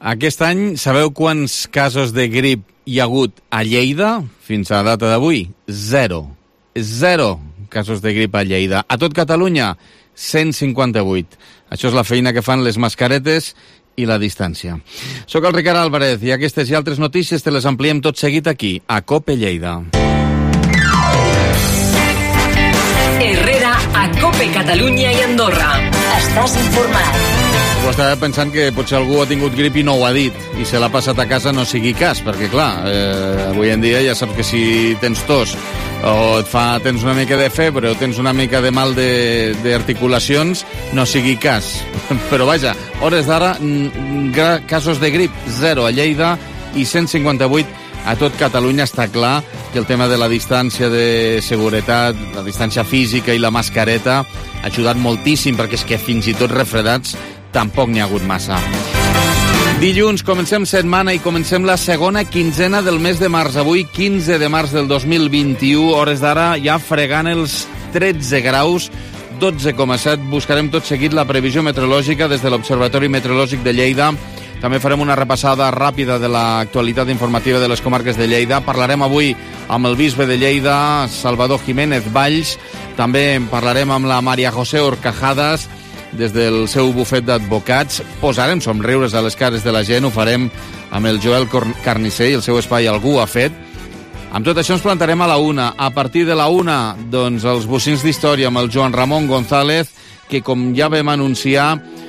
Aquest any, sabeu quants casos de grip hi ha hagut a Lleida? Fins a la data d'avui, 0. 0 casos de grip a Lleida. A tot Catalunya, 158. Això és la feina que fan les mascaretes i la distància. Soc el Ricard Álvarez i aquestes i altres notícies te les ampliem tot seguit aquí, a COPE Lleida. Herrera, a COPE Catalunya i Andorra. Estàs informat. Ho estava pensant que potser algú ha tingut grip i no ho ha dit, i se l'ha passat a casa, no sigui cas, perquè clar, avui en dia ja saps que si tens tos o tens una mica de febre o tens una mica de mal d'articulacions, no sigui cas. Però vaja, hores d'ara, casos de grip, 0 a Lleida i 158 a tot Catalunya. Està clar que el tema de la distància de seguretat, la distància física i la mascareta ha ajudat moltíssim, perquè és que fins i tot refredats tampoc n'hi ha hagut massa. Dilluns comencem setmana i comencem la segona quinzena del mes de març. Avui, 15 de març del 2021, hores d'ara ja fregant els 13 graus, 12,7. Buscarem tot seguit la previsió meteorològica des de l'Observatori Meteorològic de Lleida. També farem una repassada ràpida de l'actualitat informativa de les comarques de Lleida. Parlarem avui amb el bisbe de Lleida, Salvador Jiménez Valls. També parlarem amb la Maria José Horcajadas, des del seu bufet d'advocats. Posarem somriures a les cares de la gent. Ho farem amb el Joel Carnisser i el seu espai Algú ha fet. Amb tot això ens plantarem a la 1. A partir de la 1, doncs, els bocins d'història amb el Joan Ramon González, que com ja vam anunciar,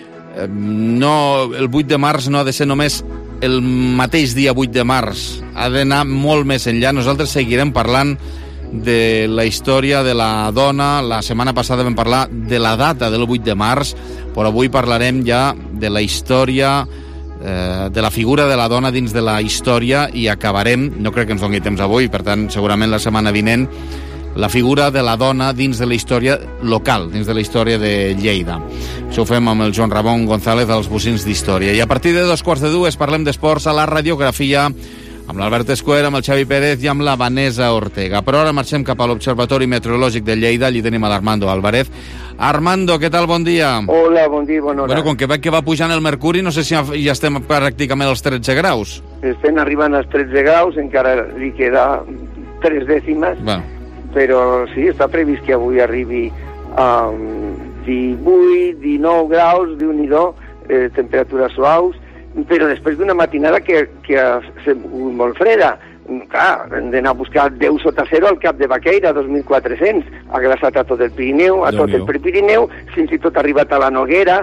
el 8 de març no ha de ser només el mateix dia 8 de març. Ha d'anar molt més enllà. Nosaltres seguirem parlant de la història de la dona. La setmana passada vam parlar de la data del 8 de març, però avui parlarem ja de la història, de la figura de la dona dins de la història, i acabarem, no crec que ens doni temps avui, per tant, segurament la setmana vinent, la figura de la dona dins de la història local, dins de la història de Lleida. Això ho fem amb el Joan Ramon González dels bocins d'història. I a partir de 2:45 parlem d'esports a la radiografia, amb l'Albert Escuer, amb el Xavi Pérez i amb la Vanessa Ortega. Però ara marxem cap a l'Observatori Meteorològic de Lleida. Allí tenim a l'Armando Álvarez. Armando, què tal? Bon dia. Hola, bon dia, bona hora. Bueno, com que veig que va pujant el mercuri, no sé si ja estem pràcticament als 13 graus. Estem arribant als 13 graus, encara li queda 3 dècimes, bueno, però sí, està previst que avui arribi a 18, 19 graus, Déu-n'hi-do, temperatures suaus, però després d'una matinada que ha sigut molt freda. Clar, hem d'anar a buscar 10 sota 0 al cap de Baqueira, 2.400, ha glaçat a tot el Pirineu, a tot el Prepirineu, fins i tot ha arribat a la Noguera,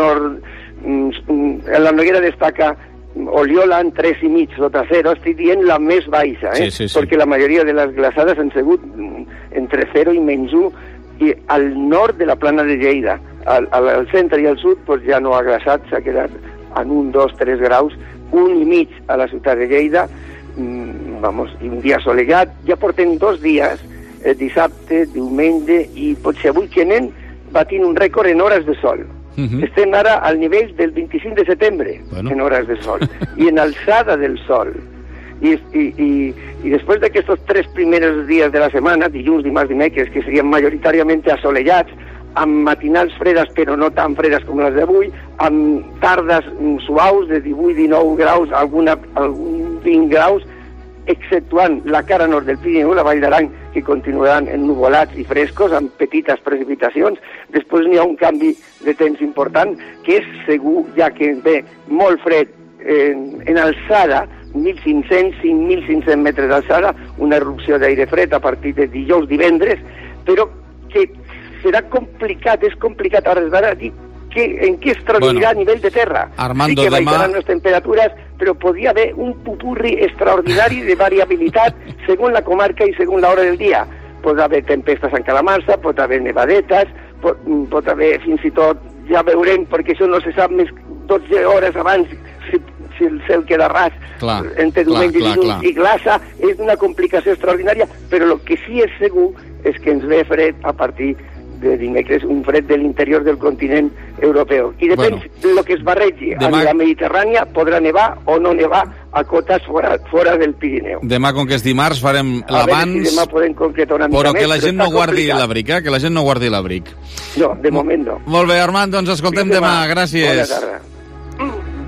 la Noguera destaca Oliola en 3,5 sota 0, estic dient la més baixa, sí. Perquè la majoria de les glaçades han sigut entre 0 i -1, i al nord de la plana de Lleida, al centre i al sud, doncs ja no ha glaçat, s'ha quedat en 1, 2, 3 graus, 1,5 a la ciutat de Lleida, i un dia assolellat. Ja portem 2 dies, dissabte, diumenge, i potser avui que anem batint un rècord en hores de sol. Estem ara al nivell del 25 de setembre, en hores de sol, i en alçada del sol. I després d'aquests 3 primers dies de la setmana, dilluns, dimarts, dimecres, que serien majoritàriament assolellats, amb matinals fredes però no tan fredes com les d'avui, amb tardes suaus de 18-19 graus, algun 20 graus, exceptuant la cara nord del Pirineu, la Vall d'Aran, que continuaran ennuvolats i frescos, amb petites precipitacions. Després n'hi ha un canvi de temps important, que és segur, ja que ve molt fred en alçada, 1.500, 5.500 metres d'alçada, una erupció d'aire fred a partir de dijous, divendres, però que serà complicat, és complicat a hores d'ara dir en què es traduirà a nivell de terra. Armando, sí que baixaran les temperatures, però podria haver un pupurri extraordinari de variabilitat segons la comarca i segons l'hora del dia. Pot haver tempestes en Calamarsa, pot haver nevadetes, pot haver fins i tot, ja veurem, perquè això no se sap més 12 hores abans si el cel queda ras entre diumenge i dilluns i glaça. És una complicació extraordinària, però el que sí és segur és que ens ve fred a partir de dimecres, un fred de l'interior del continent europeu. I depèn del que es barregi. A la Mediterrània podrà nevar o no nevar a cotes fora del Pirineu. Demà, com que és dimarts, farem l'abans, si demà podem concretar una mica però més, que la gent no guardi l'abric, que la gent no guardi l'abric. No, de moment no. Molt bé, Armand, doncs escoltem demà. Gràcies. Bona tarda.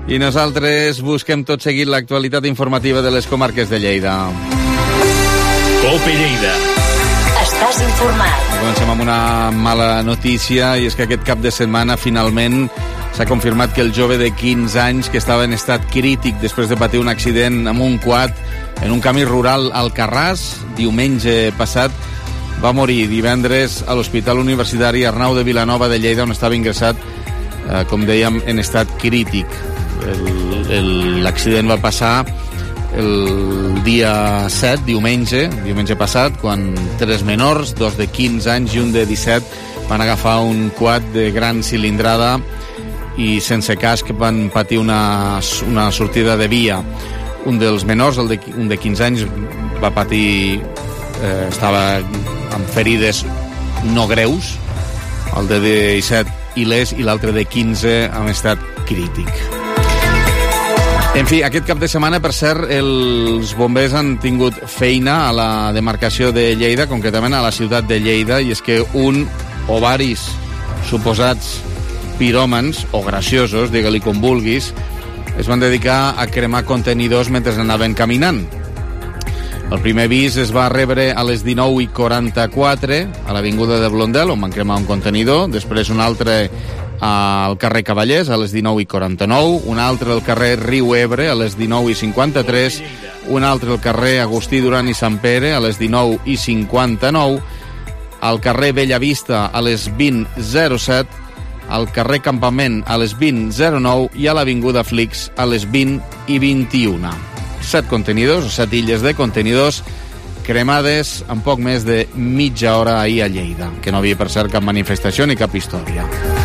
I nosaltres busquem tot seguit l'actualitat informativa de les comarques de Lleida. Cope Lleida. Estàs informat. Comencem amb una mala notícia, i és que aquest cap de setmana finalment s'ha confirmat que el jove de 15 anys que estava en estat crític després de patir un accident amb un quad en un camí rural al Carràs diumenge passat va morir divendres a l'Hospital Universitari Arnau de Vilanova de Lleida, on estava ingressat, com dèiem, en estat crític. L'accident va passar el dia 7, diumenge passat, quan 3 menors, 2 de 15 anys i un de 17, van agafar un quad de gran cilindrada i sense casc van patir una sortida de via. Un dels menors, un de 15 anys, va patir... estava amb ferides no greus, el de 17 il·lès i l'altre de 15 en estat crític. En fi, aquest cap de setmana, per cert, els bombers han tingut feina a la demarcació de Lleida, concretament a la ciutat de Lleida, i és que un o varis suposats piròmans, o graciosos, digue-li com vulguis, es van dedicar a cremar contenidors mentre anaven caminant. El primer avís es va rebre a les 19:44 a l'avinguda de Blondel, on van cremar un contenidor, després un altre al carrer Cavallers a les 19:49, un altre al carrer Riu Ebre a les 19:53, un altre al carrer Agustí Duran i Sant Pere a les 19:59, al carrer Bellavista a les 20:07, al carrer Campament a les 20:09 i a l'avinguda Flix a les 20:21. 7 contenidors, o 7 illes de contenidors cremades en poc més de mitja hora ahir a Lleida, que no havia, per cert, cap manifestació ni cap història.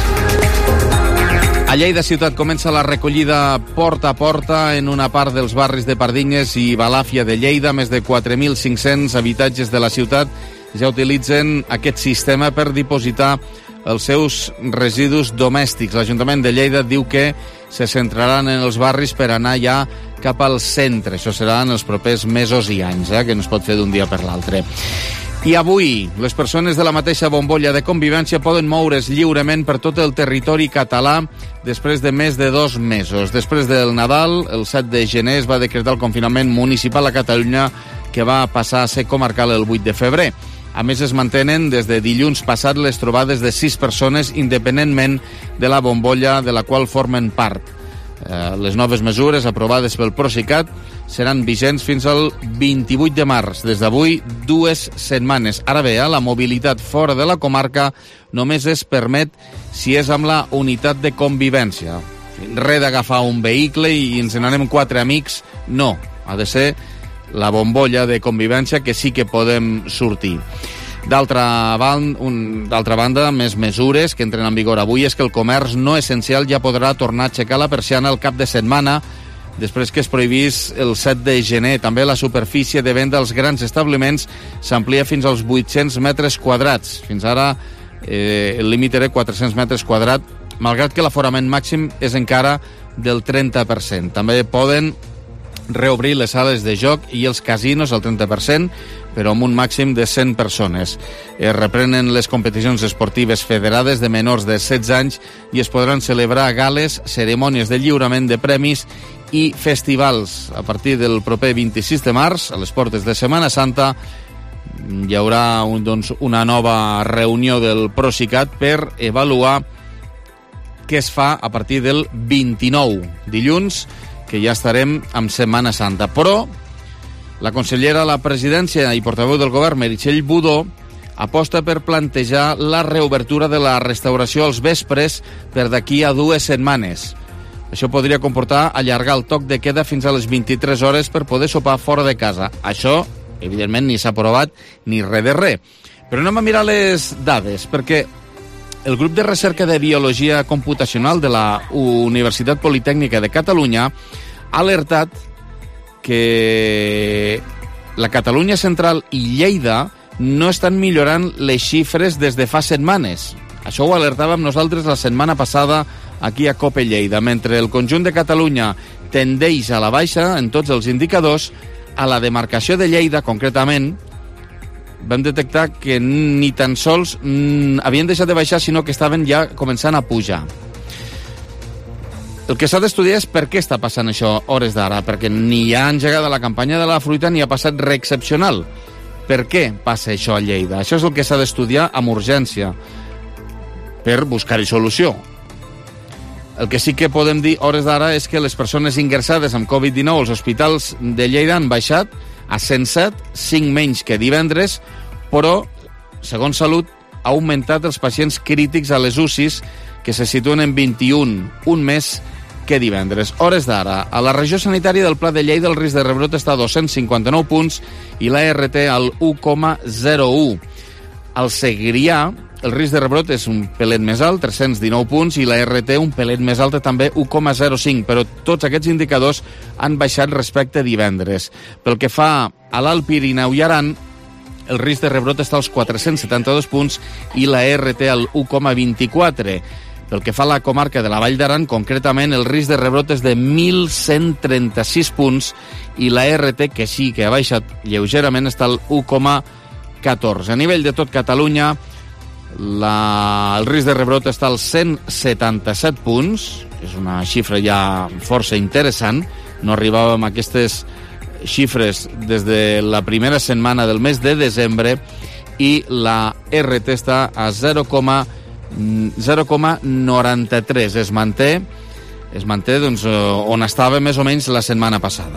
A Lleida ciutat comença la recollida porta a porta en una part dels barris de Pardinyes i Balàfia de Lleida. Més de 4.500 habitatges de la ciutat ja utilitzen aquest sistema per dipositar els seus residus domèstics. L'Ajuntament de Lleida diu que se centraran en els barris per anar ja cap al centre. Això serà en els propers mesos i anys, que no es pot fer d'un dia per l'altre. I avui, les persones de la mateixa bombolla de convivència poden moure's lliurement per tot el territori català després de més de 2 mesos. Després del Nadal, el 7 de gener, es va decretar el confinament municipal a Catalunya, que va passar a ser comarcal el 8 de febrer. A més, es mantenen des de dilluns passat les trobades de 6 persones independentment de la bombolla de la qual formen part. Les noves mesures aprovades pel Procicat seran vigents fins al 28 de març. Des d'avui, 2 setmanes. Ara bé, la mobilitat fora de la comarca només es permet si és amb la unitat de convivència. Res d'agafar un vehicle i ens n'anem 4 amics. No, ha de ser la bombolla de convivència que sí que podem sortir. D'altra banda, més mesures que entren en vigor avui és que el comerç no essencial ja podrà tornar a aixecar la persiana al cap de setmana després que es prohibís el 7 de gener. També la superfície de venda als grans establiments s'amplia fins als 800 metres quadrats. Fins ara el límit era 400 metres quadrats, malgrat que l'aforament màxim és encara del 30%. També poden reobrir les sales de joc i els casinos al 30%, però amb un màxim de 100 persones. Es reprenen les competicions esportives federades de menors de 16 anys i es podran celebrar gales, cerimònies de lliurament de premis i festivals. A partir del proper 26 de març, a les portes de Setmana Santa, hi haurà una nova reunió del Procicat per avaluar què es fa a partir del 29, dilluns, que ja estarem amb Setmana Santa. Però la consellera a la presidència i portaveu del govern, Meritxell Budó, aposta per plantejar la reobertura de la restauració als vespres per d'aquí a 2 setmanes. Això podria comportar allargar el toc de queda fins a les 23 hores per poder sopar fora de casa. Això, evidentment, ni s'ha aprovat ni res de res. Però anem a mirar les dades, perquè el grup de recerca de biologia computacional de la Universitat Politècnica de Catalunya ha alertat que la Catalunya central i Lleida no estan millorant les xifres des de fa setmanes. Això ho alertàvem nosaltres la setmana passada aquí a Cope Lleida. Mentre el conjunt de Catalunya tendeix a la baixa en tots els indicadors, a la demarcació de Lleida, concretament, vam detectar que ni tan sols havien deixat de baixar, sinó que estaven ja començant a pujar. El que s'ha d'estudiar és per què està passant això a hores d'ara, perquè ni ha engegada la campanya de la fruita ni ha passat res excepcional. Per què passa això a Lleida? Això és el que s'ha d'estudiar amb urgència per buscar-hi solució. El que sí que podem dir a hores d'ara és que les persones ingressades amb Covid-19 als hospitals de Lleida han baixat a 107, 5 menys que divendres, però, segons Salut, ha augmentat els pacients crítics a les UCIs, que se situen en 21, un més que divendres. Hores d'ara, a la regió sanitària del Pla de Lleida el risc de rebrot està a 259 punts i la RT al 1,01. Al Segrià, el risc de rebrot és un pelet més alt, 319 punts, i la RT un pelet més alta també, 1,05, però tots aquests indicadors han baixat respecte a divendres. Pel que fa a l'Alt Pirineu i Aran, el risc de rebrot està als 472 punts i la RT al 1,24. Pel que fa a la comarca de la Vall d'Aran, concretament, el risc de rebrot és de 1.136 punts i la RT, que sí que ha baixat lleugerament, està al 1,14. A nivell de tot Catalunya, el risc de rebrot està als 177 punts, és una xifra ja força interessant, no arribàvem a aquestes xifres des de la primera setmana del mes de desembre, i la RT està a 0,93. Es manté doncs, on estava més o menys la setmana passada.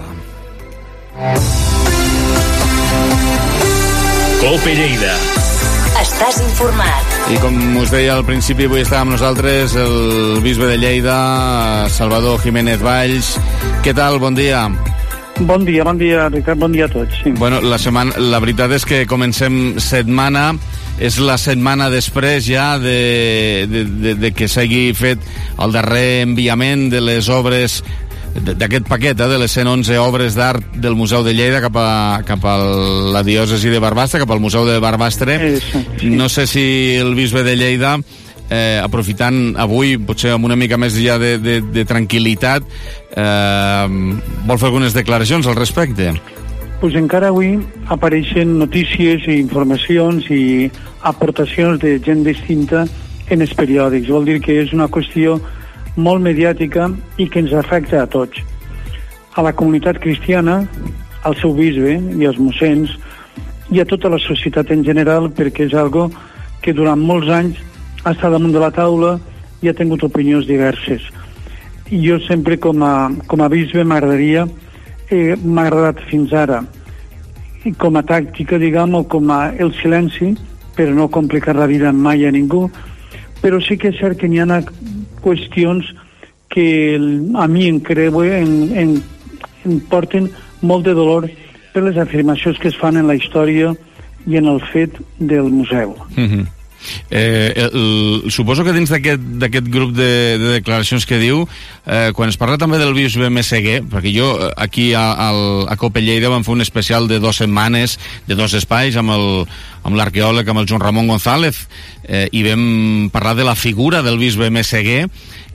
Cope Lleida. Estàs informat. I com us deia al principi, avui està amb nosaltres el bisbe de Lleida, Salvador Jiménez Valls. Què tal? Bon dia. Bon dia, Ricard, bon dia a tots. Sí. Bueno, la veritat és que comencem setmana, és la setmana després ja de que s'hagi fet el darrer enviament de les obres d'aquest paquet, de les 111 obres d'art del Museu de Lleida cap a la diòcesi de Barbastre, cap al Museu de Barbastre. Sí. No sé si el bisbe de Lleida, aprofitant avui, potser amb una mica més ja de tranquil·litat, vol fer algunes declaracions al respecte. Pues encara avui apareixen notícies i informacions i aportacions de gent distinta en els periòdics. Vol dir que és una qüestió molt mediàtica i que ens afecta a tots. A la comunitat cristiana, al seu bisbe i als mossens, i a tota la societat en general, perquè és algo que durant molts anys ha estat damunt de la taula i ha tingut opinions diverses. I jo sempre, com a bisbe, m'ha agradat fins ara, i com a tàctica, diguem, o com a el silenci, per no complicar la vida mai a ningú, però sí que és cert que n'hi ha qüestions que a mi em porten molt de dolor per les afirmacions que es fan en la història i en el fet del museu. Mm-hmm. Suposo que dins d'aquest grup de declaracions que diu, quan es parla també del bisbe Meseguer, perquè jo aquí a Cope Lleida vam fer un especial de 2 setmanes, de 2 espais, amb l'arqueòleg, amb el Joan Ramon González, i vam parlar de la figura del bisbe Meseguer,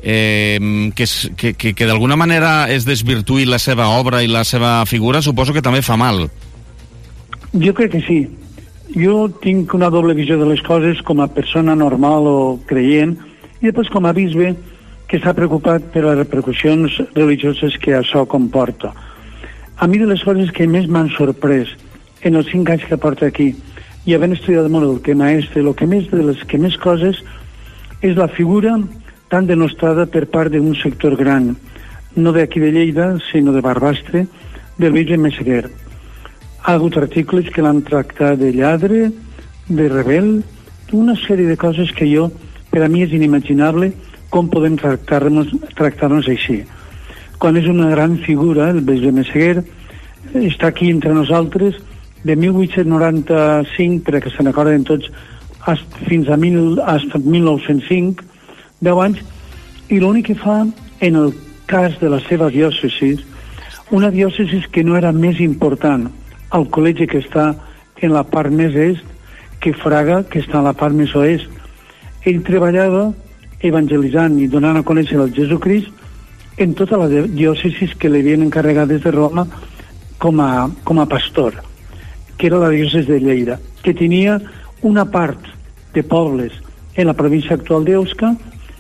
que d'alguna manera es desvirtuï la seva obra i la seva figura, suposo que també fa mal. Jo crec que sí. Jo tinc una doble visió de les coses com a persona normal o creient i després com a bisbe que està preocupat per les repercussions religioses que això comporta. A mi de les coses que més m'han sorprès en els 5 anys que porto aquí i havent estudiat molt el tema de les que més coses és la figura tan denostrada per part d'un sector gran, no d'aquí de Lleida, sinó de Barbastre, del bisbe Meseguer. Ha hagut articles que l'han tractat de lladre, de rebel, una sèrie de coses que per a mi és inimaginable com podem tractar-nos així. Quan és una gran figura, el bisbe Meseguer, està aquí entre nosaltres de 1895, perquè se n'acorden tots, fins a 1905, 10 anys, i l'únic que fa en el cas de la seva diòcesi, una diòcesi que no era més important al col·legi que està en la part més est que Fraga, que està en la part més oest. Ell treballava evangelitzant i donant a conèixer el Jesucrist en tota la diòcesi que li havien encarregat des de Roma com a pastor, que era la diòcesi de Lleida, que tenia una part de pobles en la província actual d'Euska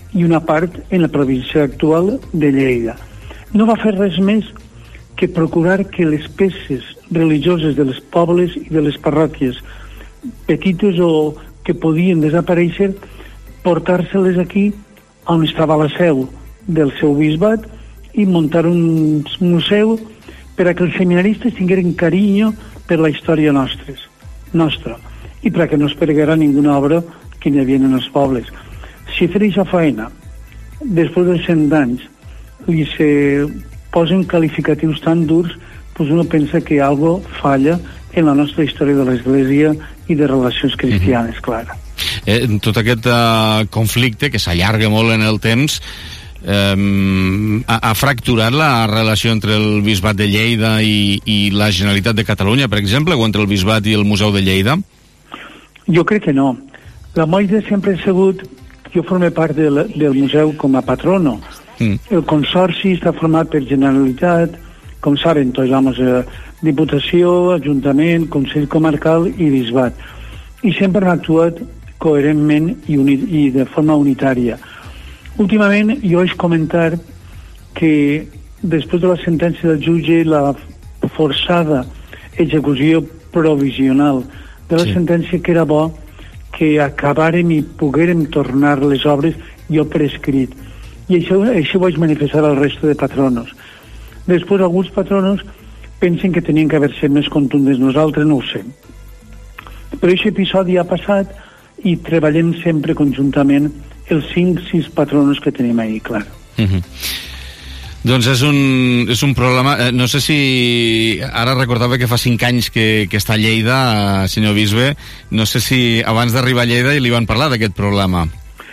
i una part en la província actual de Lleida. No va fer res més que procurar que les peces religioses dels pobles i de les parròquies petites o que podien desaparèixer, portar-se-les aquí on estava la seu del seu bisbat i muntar un museu per a que els seminaristes tingueren carinyo per la història nostra i per a que no es perguera ninguna obra que hi havia en els pobles. Si fer aquesta feina després de 100 anys li se posen qualificatius tan durs, doncs uno pensa que algo falla en la nostra història de l'Església i de relacions cristianes, clar. Tot aquest conflicte, que s'allarga molt en el temps, ha fracturat la relació entre el Bisbat de Lleida i la Generalitat de Catalunya, per exemple, o entre el Bisbat i el Museu de Lleida? Jo crec que no. La Moida sempre ha sigut... Jo formé part del museu com a patrono. El consorci està format per Generalitat, com saben tots, Diputació, Ajuntament, Consell Comarcal i Bisbat. I sempre han actuat coherentment i de forma unitària. Últimament jo vaig comentar que després de la sentència del jutge, la forçada execució provisional de la sentència, que era bo que acabàrem i poguérem tornar les obres jo per escrit. I això ho vaig manifestar al resto de patronos. Després alguns patronos pensen que tenien que haver set més contundents. Nosaltres no ho sé. Però aquest episodi ha passat i treballem sempre conjuntament els 5-6 patronos que tenim ahí, clar. Doncs és un problema... No sé si... Ara recordava que fa 5 anys que està a Lleida, senyor bisbe. No sé si abans d'arribar a Lleida li van parlar d'aquest problema.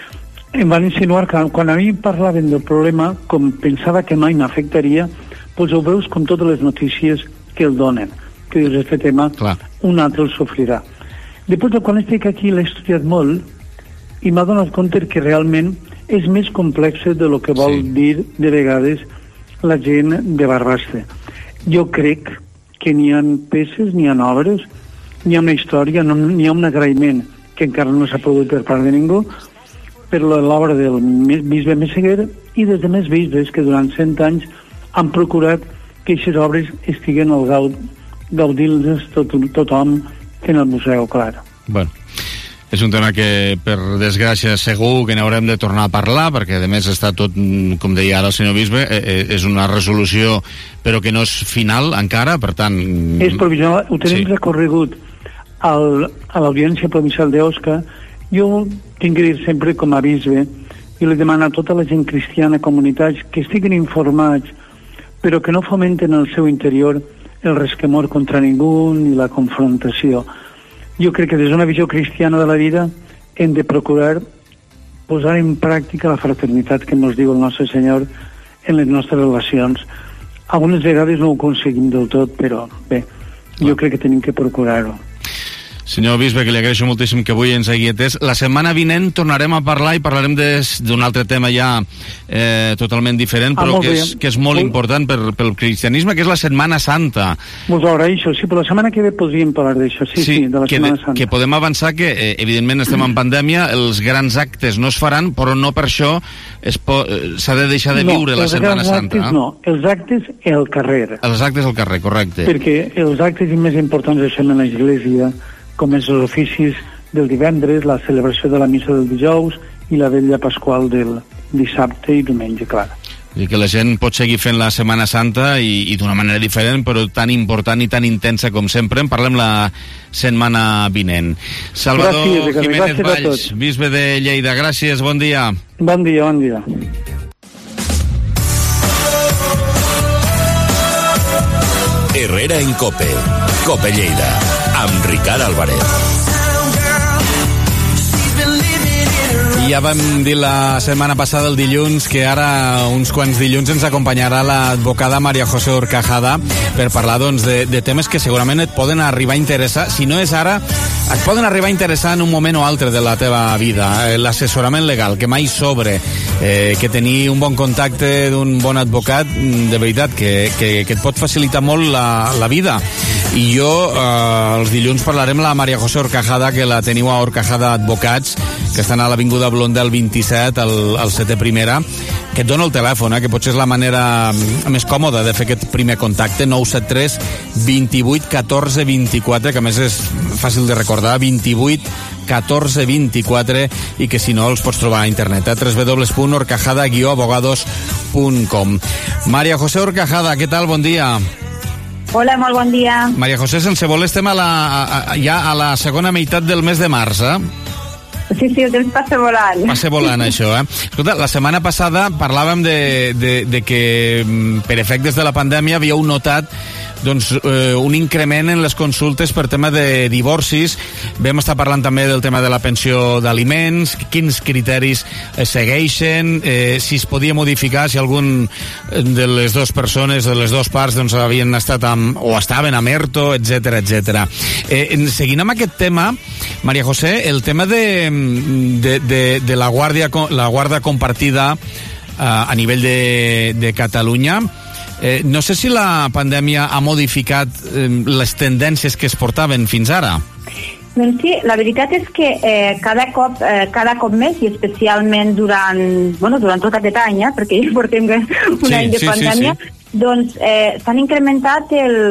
Em van insinuar que quan a mi parlaven del problema, com pensava que mai m'afectaria, doncs ho veus com totes les notícies que el donen. Que dius, aquest tema, clar, un altre el sofrirà. Després, quan estic aquí, l'he estudiat molt i m'ha donat compte que realment és més complex de lo que vol dir de vegades la gent de Barbastre. Jo crec que n'hi ha peces, n'hi ha obres, n'hi ha una història, n'hi ha un agraïment que encara no s'ha produït per part de ningú per l'obra del bisbe Meseguer i dels demés bisbes que durant 100 anys han procurat que aquestes obres estiguen al gaudint-les tothom en el museu, clar. Bueno, és un tema que, per desgràcia, segur que n'haurem de tornar a parlar, perquè, a més, està tot, com deia ara el senyor bisbe, és una resolució, però que no és final encara, per tant... És provisional, ho tenim recorregut a l'Audiència Provincial d'Osca. Jo tinc que dir sempre com a bisbe, i li demano a tota la gent cristiana, comunitats, que estiguin informats, però que no fomenten en el seu interior el resquemor contra ningú ni la confrontació. Jo crec que des d'una visió cristiana de la vida hem de procurar posar en pràctica la fraternitat que ens diu el nostre Senyor en les nostres relacions. Algunes vegades no ho aconseguim del tot, però bé, jo crec que tenim que procurar-ho. Senyor bisbe, que li agraeixo moltíssim que avui ens hagi atès. La setmana vinent tornarem a parlar i parlarem d'un altre tema ja totalment diferent, però que és molt important pel cristianisme, que és la Setmana Santa. Us ho agraeixo, sí, però la setmana que ve podríem parlar d'això, sí, de la Setmana Santa. Que podem avançar que, evidentment, estem en pandèmia, els grans actes no es faran, però no per això s'ha de deixar de viure la Setmana Santa. No, els actes al carrer. Els actes al carrer, correcte. Perquè els actes més importants es fan en l'Església, com els oficis del divendres, la celebració de la missa del dijous i la vetlla pasqual del dissabte i diumenge, clar. I que la gent pot seguir fent la Setmana Santa i d'una manera diferent, però tan important i tan intensa com sempre. En parlem la setmana vinent. Salvador Jiménez Valls, bisbe de Lleida, gràcies, bon dia. Bon dia, bon dia. Herrera en Cope, Cope Lleida, amb Ricard Álvarez. I ja vam dir la setmana passada, el dilluns, que ara uns quants dilluns ens acompanyarà l'advocada María José Horcajada per parlar, doncs, de temes que segurament et poden arribar a interessar. Si no és ara, et poden arribar a interessar en un moment o altre de la teva vida. L'assessorament legal, que mai sobre, que tenir un bon contacte d'un bon advocat, de veritat, que et pot facilitar molt la vida. I jo els dilluns parlarem amb la Maria José Horcajada, que la teniu a Horcajada Advocats, que estan a l'Avinguda Blondel 27, al 7è Primera, que et dono el telèfon, que potser és la manera més còmoda de fer aquest primer contacte, 973 28 14 24, que a més és fàcil de recordar, 28 14 24, i que si no els pots trobar a internet, www.horcajada-abogados.com. Maria José Horcajada, què tal? Bon dia. Hola, molt bon dia. Maria José, sense voler estem ja a la segona meitat del mes de març, Sí, el temps passa volant. Passa volant, això, Escolta, la setmana passada parlàvem de que per efectes de la pandèmia havíeu notat un increment en les consultes per tema de divorcis. Vam estar parlant també del tema de la pensió d'aliments, quins criteris es segueixen, si es podia modificar, si algun de les dues persones, de les dues parts, havien estat o estaven amb ERTO, etc. Seguint amb aquest tema, Maria José, el tema de la guarda compartida a nivell de Catalunya, no sé si la pandèmia ha modificat les tendències que es portaven fins ara. Doncs sí, la veritat és que cada cop més, i especialment durant tot aquest any, perquè ja portem un any de pandèmia, doncs s'han incrementat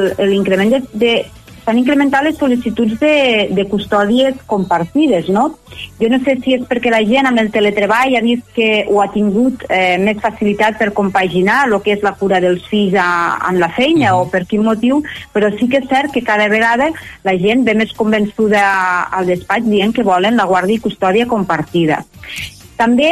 s'han incrementat les sol·licituds de custòdies compartides, no? Jo no sé si és perquè la gent amb el teletreball ha vist que ho ha tingut més facilitat per compaginar el que és la cura dels fills amb la feina o per quin motiu, però sí que és cert que cada vegada la gent ve més convençuda al despatx dient que volen la guàrdia i custòdia compartida. També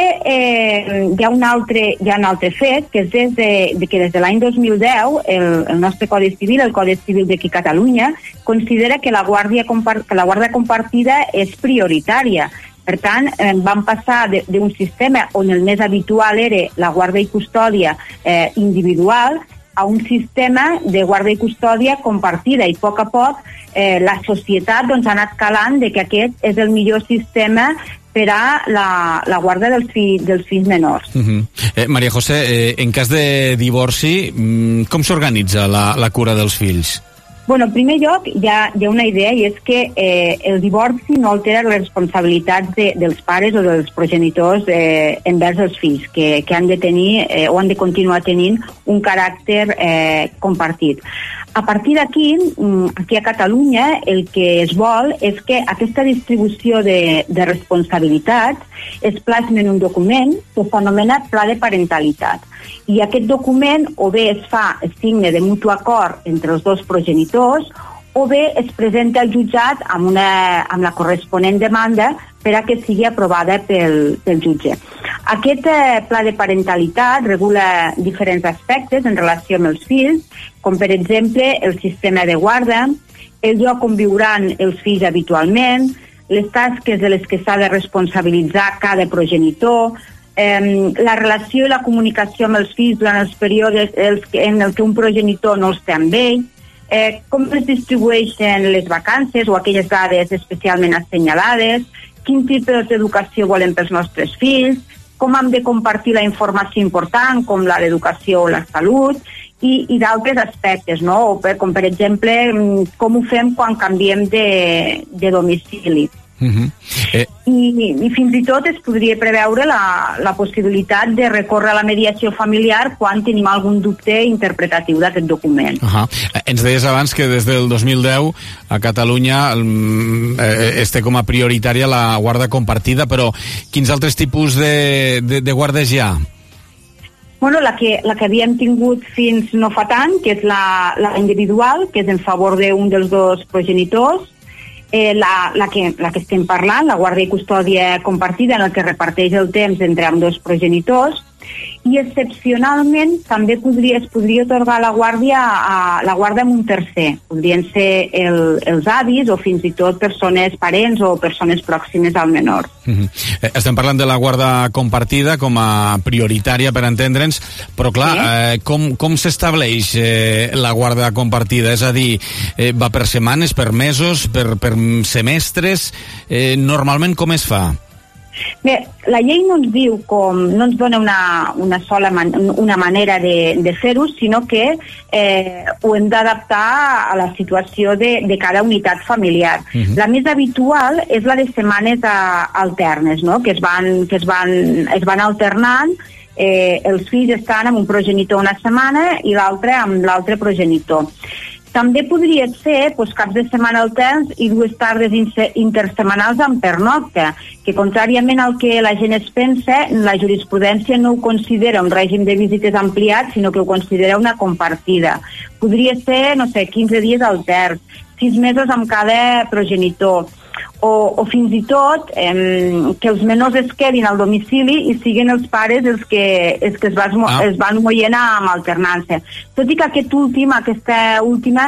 hi ha un altre fet, que és que des de l'any 2010 el nostre Codi Civil, el Codi Civil d'aquí a Catalunya, considera que la guàrdia compartida és prioritària. Per tant, vam passar d'un sistema on el més habitual era la guàrdia i custòdia individual a un sistema de guàrdia i custòdia compartida, i a poc la societat ha anat calant que aquest és el millor sistema per a la guarda dels fills menors. Maria José, en cas de divorci, com s'organitza la cura dels fills? En primer lloc, hi ha una idea, i és que el divorci no altera les responsabilitats dels pares o dels progenitors envers els fills, que han de tenir o han de continuar tenint un caràcter compartit. A partir d'aquí, aquí a Catalunya, el que es vol és que aquesta distribució de responsabilitats es plasma en un document que s'anomena Pla de Parentalitat. I aquest document o bé es signe de mutu acord entre els dos progenitors o bé es presenta al jutjat amb la corresponent demanda per a que sigui aprovada pel jutge. Aquest pla de parentalitat regula diferents aspectes en relació amb els fills, com per exemple el sistema de guarda, el lloc on viuran els fills habitualment, les tasques de les que s'ha de responsabilitzar cada progenitor, la relació i la comunicació amb els fills durant els períodes en el que un progenitor no els té amb ell, com es distribueixen les vacances o aquelles dades especialment assenyalades, quin tipus d'educació volem pels nostres fills, com hem de compartir la informació important, com l'educació o la salut, i d'altres aspectes, no? Com per exemple, com ho fem quan canviem de domicili. I fins i tot es podria preveure la possibilitat de recórrer a la mediació familiar quan tenim algun dubte interpretatiu d'aquest document. Ens deies abans que des del 2010 a Catalunya es té com a prioritària la guarda compartida, però quins altres tipus de guardes hi ha? La que havíem tingut fins no fa tant, que és la individual, que és en favor d'un dels dos progenitors, la que estem parlant, la guàrdia i custòdia compartida, en el que reparteix el temps entre ambdós progenitors, i excepcionalment també es podria atorgar la guàrdia amb un tercer. Podrien ser els avis o fins i tot persones parents o persones pròximes al menor. Estem parlant de la guarda compartida com a prioritària, per entendre'ns, però clar, com s'estableix la guarda compartida? És a dir, va per setmanes, per mesos, per semestres? Normalment com es fa? Bé, la llei no ens diu no ens dona una manera de fer-ho, sinó que ho hem d'adaptar a la situació de cada unitat familiar. La més habitual és la de setmanes alternes, no? que es van alternant. Els fills estan amb un progenitor una setmana i l'altre amb l'altre progenitor. També podria ser caps de setmana alterns i 2 tardes intersetmanals amb pernocta, que contràriament al que la gent es pensa, la jurisprudència no ho considera un règim de visites ampliat, sinó que ho considera una compartida. Podria ser, 15 dies alterns, 6 mesos amb cada progenitor, o fins i tot que els menors es quedin al domicili i siguin els pares els que es van moient amb alternança. Tot i que aquesta última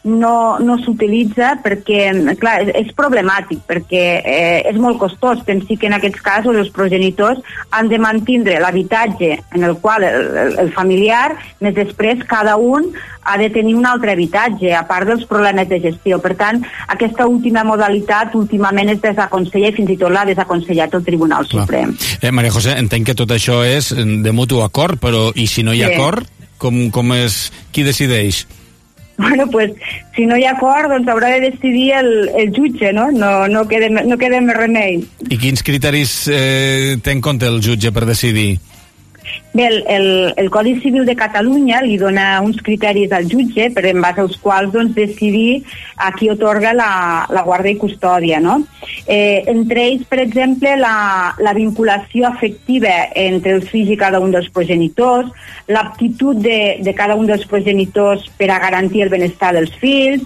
no s'utilitza perquè, clar, és problemàtic, perquè és molt costós. Pensi que en aquests casos els progenitors han de mantindre l'habitatge en el qual el familiar, més després cada un ha de tenir un altre habitatge, a part dels problemes de gestió. Per tant, aquesta última modalitat últimament es desaconsella i fins i tot l'ha desaconsellat el Tribunal Suprem. Maria José, entenc que tot això és de mutu acord, però i si no hi ha acord, com és? Qui decideix? Bueno, pues, si no hi ha acord, doncs haurà de decidir el jutge, no? No queda més remei. I quins criteris té en compte el jutge per decidir? Bé, el Codi Civil de Catalunya li dona uns criteris al jutge en base als quals decidir a qui otorga la guàrdia i custòdia, no? Entre ells, per exemple, la vinculació afectiva entre els fills i cada un dels progenitors, l'aptitud de cada un dels progenitors per a garantir el benestar dels fills,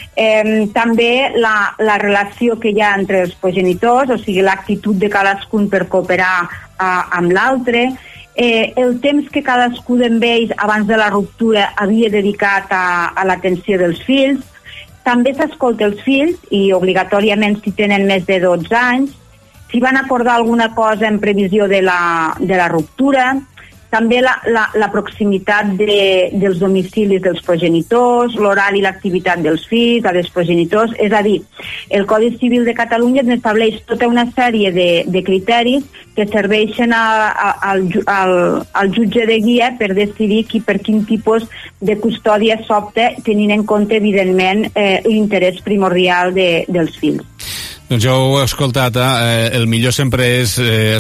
també la relació que hi ha entre els progenitors, o sigui, l'actitud de cadascun per cooperar amb l'altre, el temps que cadascú d'ells abans de la ruptura havia dedicat a l'atenció dels fills. També s'escolta els fills i obligatòriament si tenen més de 12 anys, si van acordar alguna cosa en previsió de la ruptura, també la proximitat dels domicilis dels progenitors, l'horari i l'activitat dels fills, dels progenitors. És a dir, el Codi Civil de Catalunya estableix tota una sèrie de criteris que serveixen al jutge de guia per decidir per quin tipus de custòdia s'opta, tenint en compte, evidentment, l'interès primordial dels fills. Doncs ja ho he escoltat, el millor sempre és,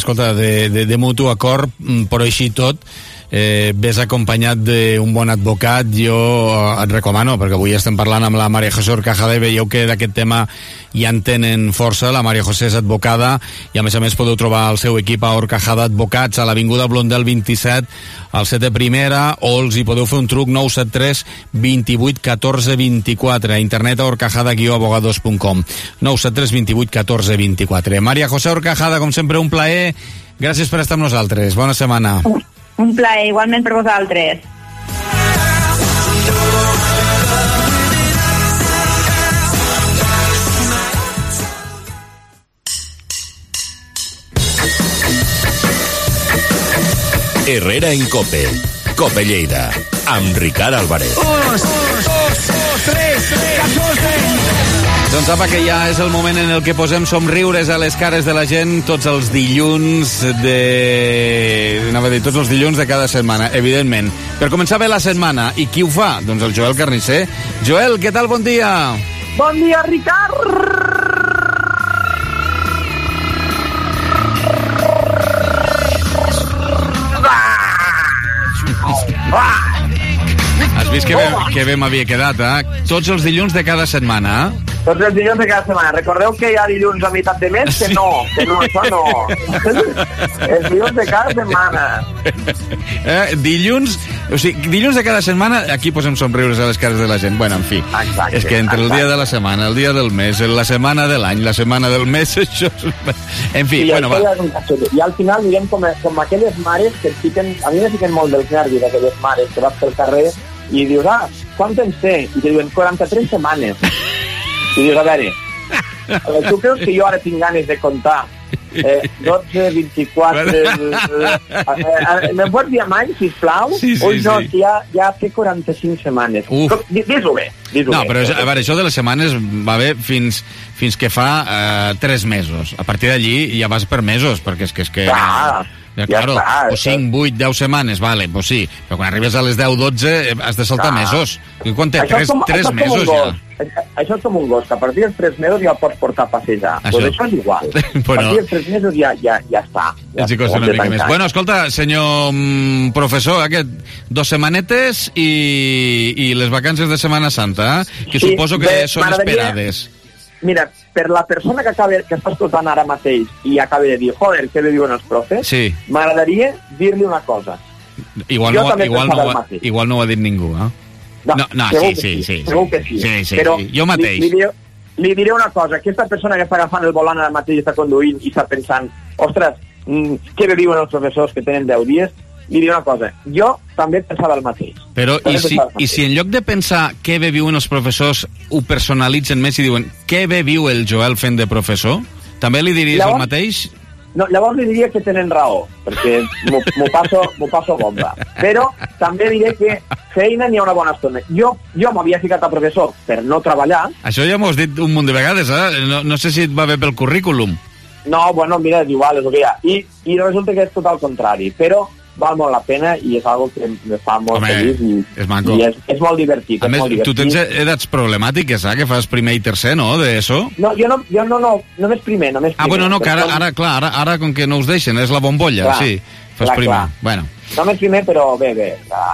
de mutu acord, però així tot, ves acompanyat d'un bon advocat. Jo et recomano, perquè avui estem parlant amb la Maria José Horcajada i veieu que d'aquest tema ja en tenen força. La Maria José és advocada i a més podeu trobar el seu equip a Horcajada Advocats a l'Avinguda Blondel 27 al 7 de primera, o els hi podeu fer un truc 973 28 14 24 a internet a horcajada-abogados.com 973 28 14 24. Maria José Horcajada, com sempre, un plaer. Gràcies per estar amb nosaltres. Bona setmana. Un plaer, igualment per vosaltres. Herrera en Cope. Cope Lleida. Amb Ricard Álvarez. Doncs apa, que ja és el moment en el que posem somriures a les cares de la gent tots els dilluns tots els dilluns de cada setmana, evidentment. Per començar bé la setmana. I qui ho fa? Doncs el Joel Carnisser. Joel, què tal? Bon dia. Bon dia, Ricard. Has vist que bé m'havia quedat, Tots els dilluns de cada setmana, Tots els dilluns de cada setmana. Recordeu que hi ha dilluns a meitat de mes? Que no, això no. Els dilluns de cada setmana. Dilluns de cada setmana, aquí posem somriures a les cares de la gent. Bueno, en fi, exacte, és que entre el dia de la setmana, el dia del mes, la setmana de l'any, la setmana del mes, això... En fi, sí, bueno, va. I al final, diguem, com aquelles mares que et fiquen... A mi me fiquen molt dels nervis, aquelles mares que vas pel carrer i dius, quant temps té? I te diuen 43 setmanes. I dius, a veure, tu creus que jo ara tinc ganes de comptar 12, 24... Me'n pots dir amb anys, sisplau? Sí, no, sí. ja té 45 setmanes. Dis-ho bé. No, però a veure, això de les setmanes va bé fins que fa 3 mesos. A partir d'allí ja vas per mesos, perquè és que... Claro, o 5, 8, 10 setmanes, vale, pues sí, però quan arribes a les 10, 12 has de saltar mesos. Quan té 3 mesos ja? Això és com un gos, que a partir dels 3 mesos ja el pots portar a passejar. Doncs això és igual. A partir dels 3 mesos ja està. Ja costa una mica més. Bueno, escolta, senyor professor, 2 setmanetes i les vacances de Setmana Santa, que suposo que són esperades. Mira, per la persona que està escoltant ara mateix i acaba de dir, joder, què bé diuen els profes, m'agradaria dir-li una cosa. Igual no ho ha dit ningú, eh? No, sí. Segur que sí. Sí, però jo mateix. Li diré una cosa, aquesta persona que està agafant el volant ara mateix i està conduint i està pensant, ostres, què bé diuen els professors que tenen 10 dies, li diré una cosa, jo també pensava el mateix. Però i si en lloc de pensar què bé viuen els professors ho personalitzen més i diuen què bé viu el Joel fent de professor, també li diries el mateix? No, llavors li diria que tenen raó, perquè m'ho passo bomba. Però també diré que feina n'hi ha una bona estona. Jo m'havia ficat a professor per no treballar. Això ja m'ho has dit un munt de vegades, eh? No sé si et va bé pel currículum. No, bueno, mira, és igual, és el que hi ha. I resulta que és tot el contrari, però val molt la pena i és algo que me fa molt feliç i és molt divertit. A més, tu tens edats problemàtiques, que fas primer i tercer, no, d'ESO? No, jo no, només primer. Bueno, no, que ara com que no us deixen, és la bombolla, sí, fas primer. Bueno. Només primer, però bé,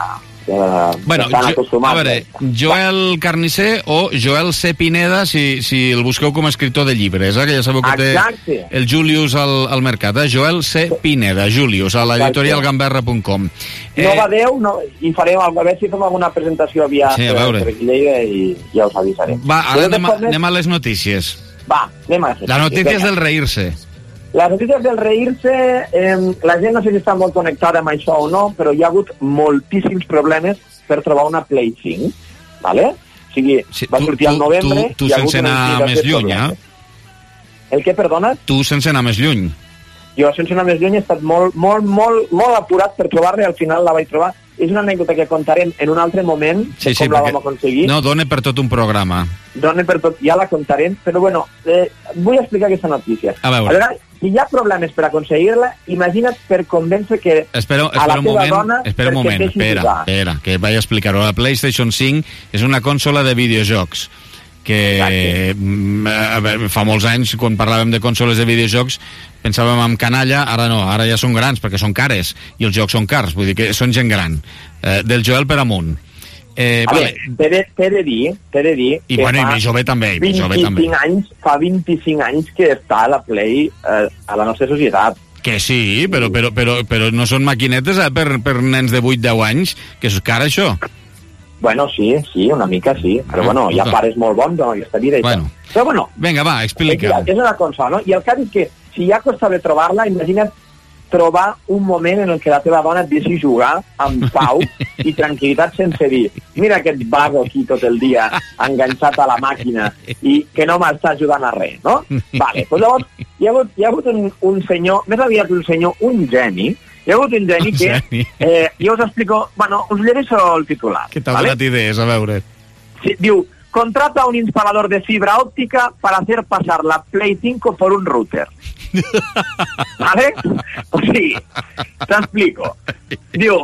bueno, a veure, Joel Carnicer o Joel C. Pineda si el busqueu com a escriptor de llibres, que ja sabeu que té el Julius al mercat, Joel C. Pineda, Julius, a l'editorialgamberra.com. No va Déu, i farem, a veure si fem alguna presentació aviat per aquí Lleida i ja us avisarem. Va, ara anem a les notícies. Va, anem a les notícies. La notícia és del reírse. Les notícies del reírse, la gent no sé si està molt connectada amb això o no, però hi ha hagut moltíssims problemes per trobar una Play 5, ¿vale? O sigui, va sortir al novembre... Tu sense anar més lluny, El què, perdona? Tu sense anar més lluny. Jo sense anar més lluny he estat molt apurat per trobar-la i al final la vaig trobar. És una anècdota que contarem en un altre moment, com la vam aconseguir. No, dona per tot un programa. Dona per tot, ja la contarem, però bueno, vull explicar aquesta notícia. A veure, si hi ha problemes per aconseguir-la, imagina't per convèncer que a la teva dona... Espera un moment, que vaig explicar-ho. La PlayStation 5 és una consola de videojocs que fa molts anys, quan parlàvem de consoles de videojocs, pensàvem en canalla, ara no, ara ja són grans perquè són cares, i els jocs són cars, vull dir que són gent gran, del Joel per amunt. T'he de dir i bueno, i jove també, fa 25 anys que està la Play a la nostra societat. Que sí, però no són maquinetes per nens de 8-10 anys, que és car això. Bueno, sí, una mica sí, però bueno, hi ha pares molt bons en aquesta vida i tal. Però bueno... Vinga, va, explica. És una consola, no? I el cas és que si ja costava trobar-la, imagina't trobar un moment en el que la teva dona et deixi jugar amb pau i tranquil·litat sense dir mira aquest vago aquí tot el dia enganxat a la màquina i que no m'està ajudant a res, no? Vale, doncs llavors hi ha hagut un senyor, més aviat un senyor, un geni, hi ha hagut un geni que jo us explico, bueno, us llegeixo el titular. Que t'ha donat idees, a veure. Sí, diu, contrata un instalador de fibra óptica para hacer pasar la Play 5 por un router. ¿Vale? O sigui, t'explico. Diu,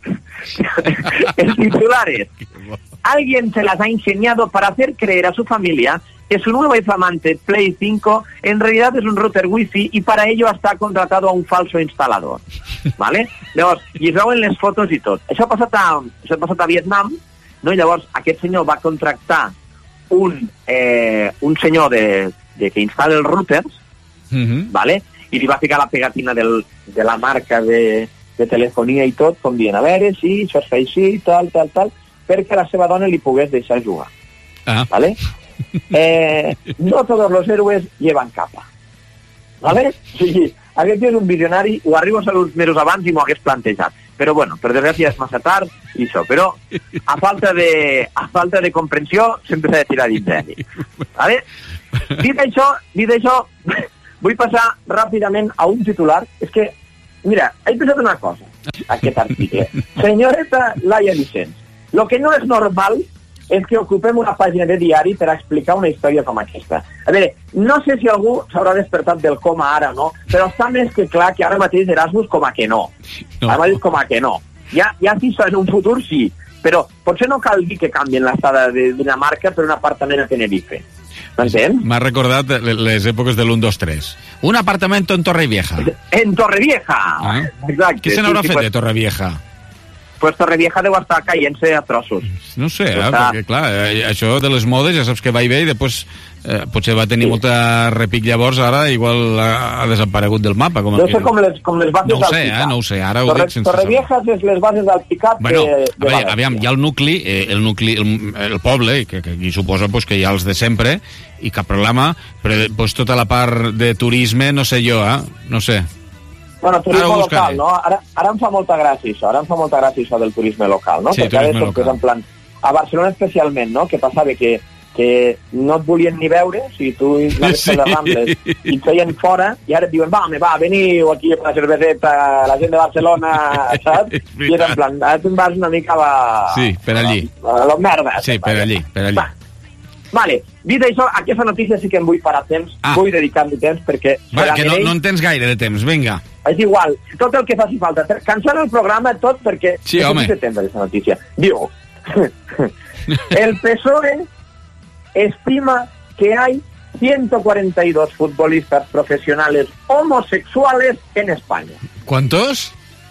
el titular es: alguien se las ha ingeniado para hacer creer a su familia que su nuevo y flamante Play 5 en realidad es un router wifi y para ello hasta contratado a un falso instalador. ¿Vale? Llavors, i es veuen les fotos i tot. Això ha passat a Vietnam, no? I llavors aquest senyor va contractar un senyor que instal·la els routers, ¿vale? I li va ficar la pegatina de la marca de telefonia i tot, com dient, a veure, sí, això es fa així, tal, perquè la seva dona li pogués deixar jugar. ¿Vale? No todos los héroes llevan capa. ¿Vale? Sí, aquest és un visionari, ho arribo a uns mesos abans i m'ho hagués plantejat. Però bueno, per desgràcia és massa tard i això, però a falta de comprensió sempre s'ha de tirar d'ingeni. ¿Vale? Dit això, vull passar ràpidament a un titular. És que, mira, he pensat una cosa, aquest article. Senyoreta Laia Vicens, lo que no és normal és que ocupem una pàgina de diari per explicar una història com aquesta. A veure, no sé si algú s'haurà despertat del coma ara o no, però està més que clar que ara mateix Erasmus com a que no. Ara mateix com a que no. Ja sí, en un futur sí, però potser no cal dir que canvien l'estada de Dinamarca per un apartament a Tenerife. M'entens? M'ha recordat les èpoques de l'1-2-3. Un apartamento en Torrevieja. En Torrevieja! Exacte. Què se n'haurà fet de Torrevieja? Pues Torrevieja deu estar caient-se a trossos. No sé, perquè clar, això de les modes ja saps que va i ve i després potser va tenir molta repic llavors, ara igual ha desaparegut del mapa. No sé com les bases del Picat. No ho sé, ara ho dic sense saber. Torreviejas és les bases del Picat bueno, aviam, hi ha el nucli, el poble, que aquí suposa pues, que hi ha els de sempre, i cap problema, però pues, tota la part de turisme, no sé jo, no sé. Bueno, turisme local, no? Ara em fa molta gràcia això, del turisme local, no? Sí, perquè turisme local. En plan, a Barcelona especialment, no? Que passava que no et volien ni veure, si tu anaves per les Rambles i et feien fora, i ara et diuen, veniu aquí a la cerveseta, la gent de Barcelona, saps? I és en plan, ara te'n vas una mica per allí. A la merda. Sí, per allí. Vale, dit això, aquesta notícia sí que em vull parar temps, vull dedicar-li temps perquè... Va, que no en tens gaire de temps, vinga. És igual, tot el que faci falta. Cancel el programa tot perquè... Sí, home. Temps aquesta notícia. Diu, el PSOE estima que hay 142 futbolistas profesionales homosexuales en España. ¿Cuántos?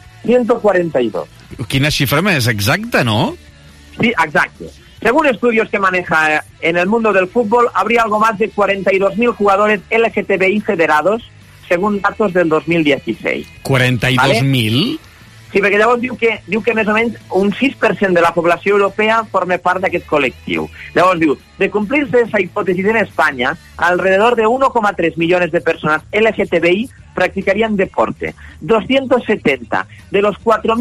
142. Quina xifra més exacta, ¿no? Sí, exacto. Según estudios que maneja en el mundo del fútbol, habría algo más de 42.000 jugadores LGTBI federados, según datos del 2016. ¿42.000? ¿Vale? Sí, perquè llavors diu que més o menys un 6% de la població europea forma part d'aquest col·lectiu. Llavors diu, de cumplirse esa hipótesis en España, alrededor de 1,3 millones de personas LGTBI practicarían deporte. 270 de los